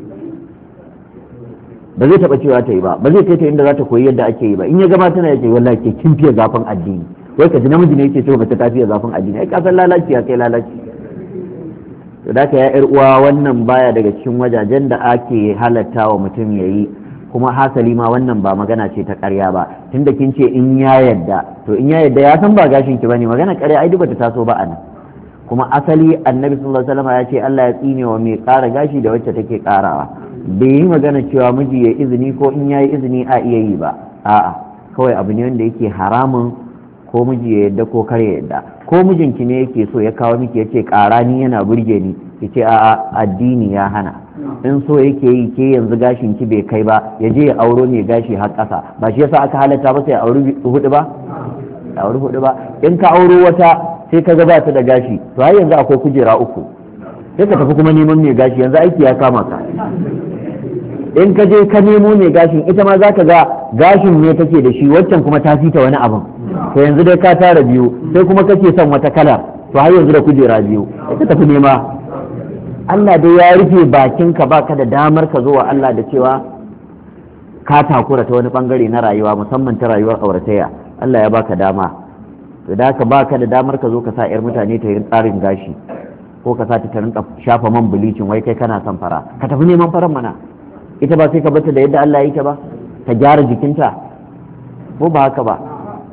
zai taɓa cewa ta yi ba zai kai ta inda za ta koyi yadda ake yi ba, in ya gama tana yake wallahi ke kin fiye zafin addini, wai ka ji namiji ne yake cewa mace ta fiye zafin addini, ai kasan lalaci ya kai lalaci. to da ka ya yar uwa wannan baya daga cikin wajajen da ake halatta wa mutum ya yi, kuma hasali ma wannan ba magana ce ta ƙarya ba, tunda kin ce in ya yadda, to in ya yadda ya san ba gashin ki bane, magana ƙarya ai duba ta taso ba anan. kuma asali annabi sallallahu alaihi wasallam ya ce Allah ya tsine wa mai ƙara gashi da wacce take ƙarawa, bai yi magana cewa miji ya izini ko in yayi izini a iya yi ba, a'a kawai abu ne wanda yake haramun, ko miji ya yadda ko kar ya yadda, ko mijinki ne yake so ya kawo miki yace ƙara ni yana burge ni, yace a'a addini ya hana, in so yake yi ke yanzu gashin ki bai kai ba ya je ya auro mai gashi har ƙasa, ba shi yasa aka halatta ba sai auri hudu ba, in ka auro wata sai ka ga ba ta da gashi to har yanzu akwai kujera uku, sai ka tafi kuma neman mai gashi, yanzu aiki ya kama ka. in ka je ka nemo mai gashin ita ma za ka ga gashin ne take da shi, waccan kuma ta fita wani abin, to yanzu dai ka tara biyu sai kuma kake son wata kala, to har yanzu da kujera biyu sai ka tafi nema. Allah dai ya rufe bakinka baka da damar ka zo wa Allah da cewa ka takura ta wani bangare na rayuwa, musamman ta rayuwar auratayya. Allah ya baka dama, to da ka baka da damar ka zo ka sa yar mutane ta yi tsarin gashi ko ka sa ta rinka shafa man bilicin wai kai kana son fara, ka tafi neman faran mana, ita ba sai ka bata da yadda Allah ya yi ta ba, ta gyara jikinta ko ba haka ba.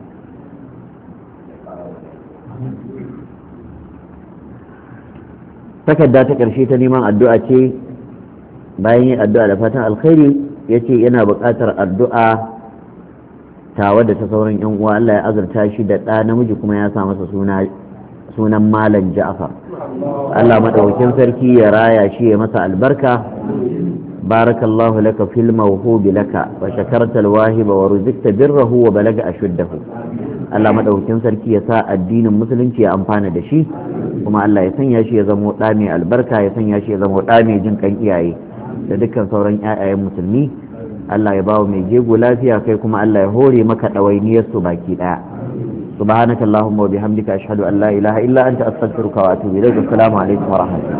takarda ta ƙarshe ta neman addu'a ce, bayan yin addu'a da fatan alkhairi ya ce yana buƙatar addu'a tawa da ta sauran yan uwa, Allah ya azurta shi da ɗa namiji kuma ya sa masa sunan Malam Ja'far. Allah madaukakin sarki ya raya shi ya masa albarka. barakallahu laka fil mawhubi laka wa shakarta alwahiba wa ruzqta birrahu wa balaga ashuddahu. Allah madaukakin sarki ya sa addinin musulunci ya amfana da shi, kuma Allah ya sanya shi ya zama ɗa mai albarka, ya sanya shi ya zama ɗa mai jin kan iyaye da dukkan sauran ƴaƴayen musulmi. Allah ya bawa mai jego lafiya, kai kuma Allah ya hore maka ɗawainiyar su baki ɗaya. subhanakallahumma wa bihamdika ashhadu an la ilaha illa anta astaghfiruka wa atubu ilaik. assalamu alaikum wa rahmatullahi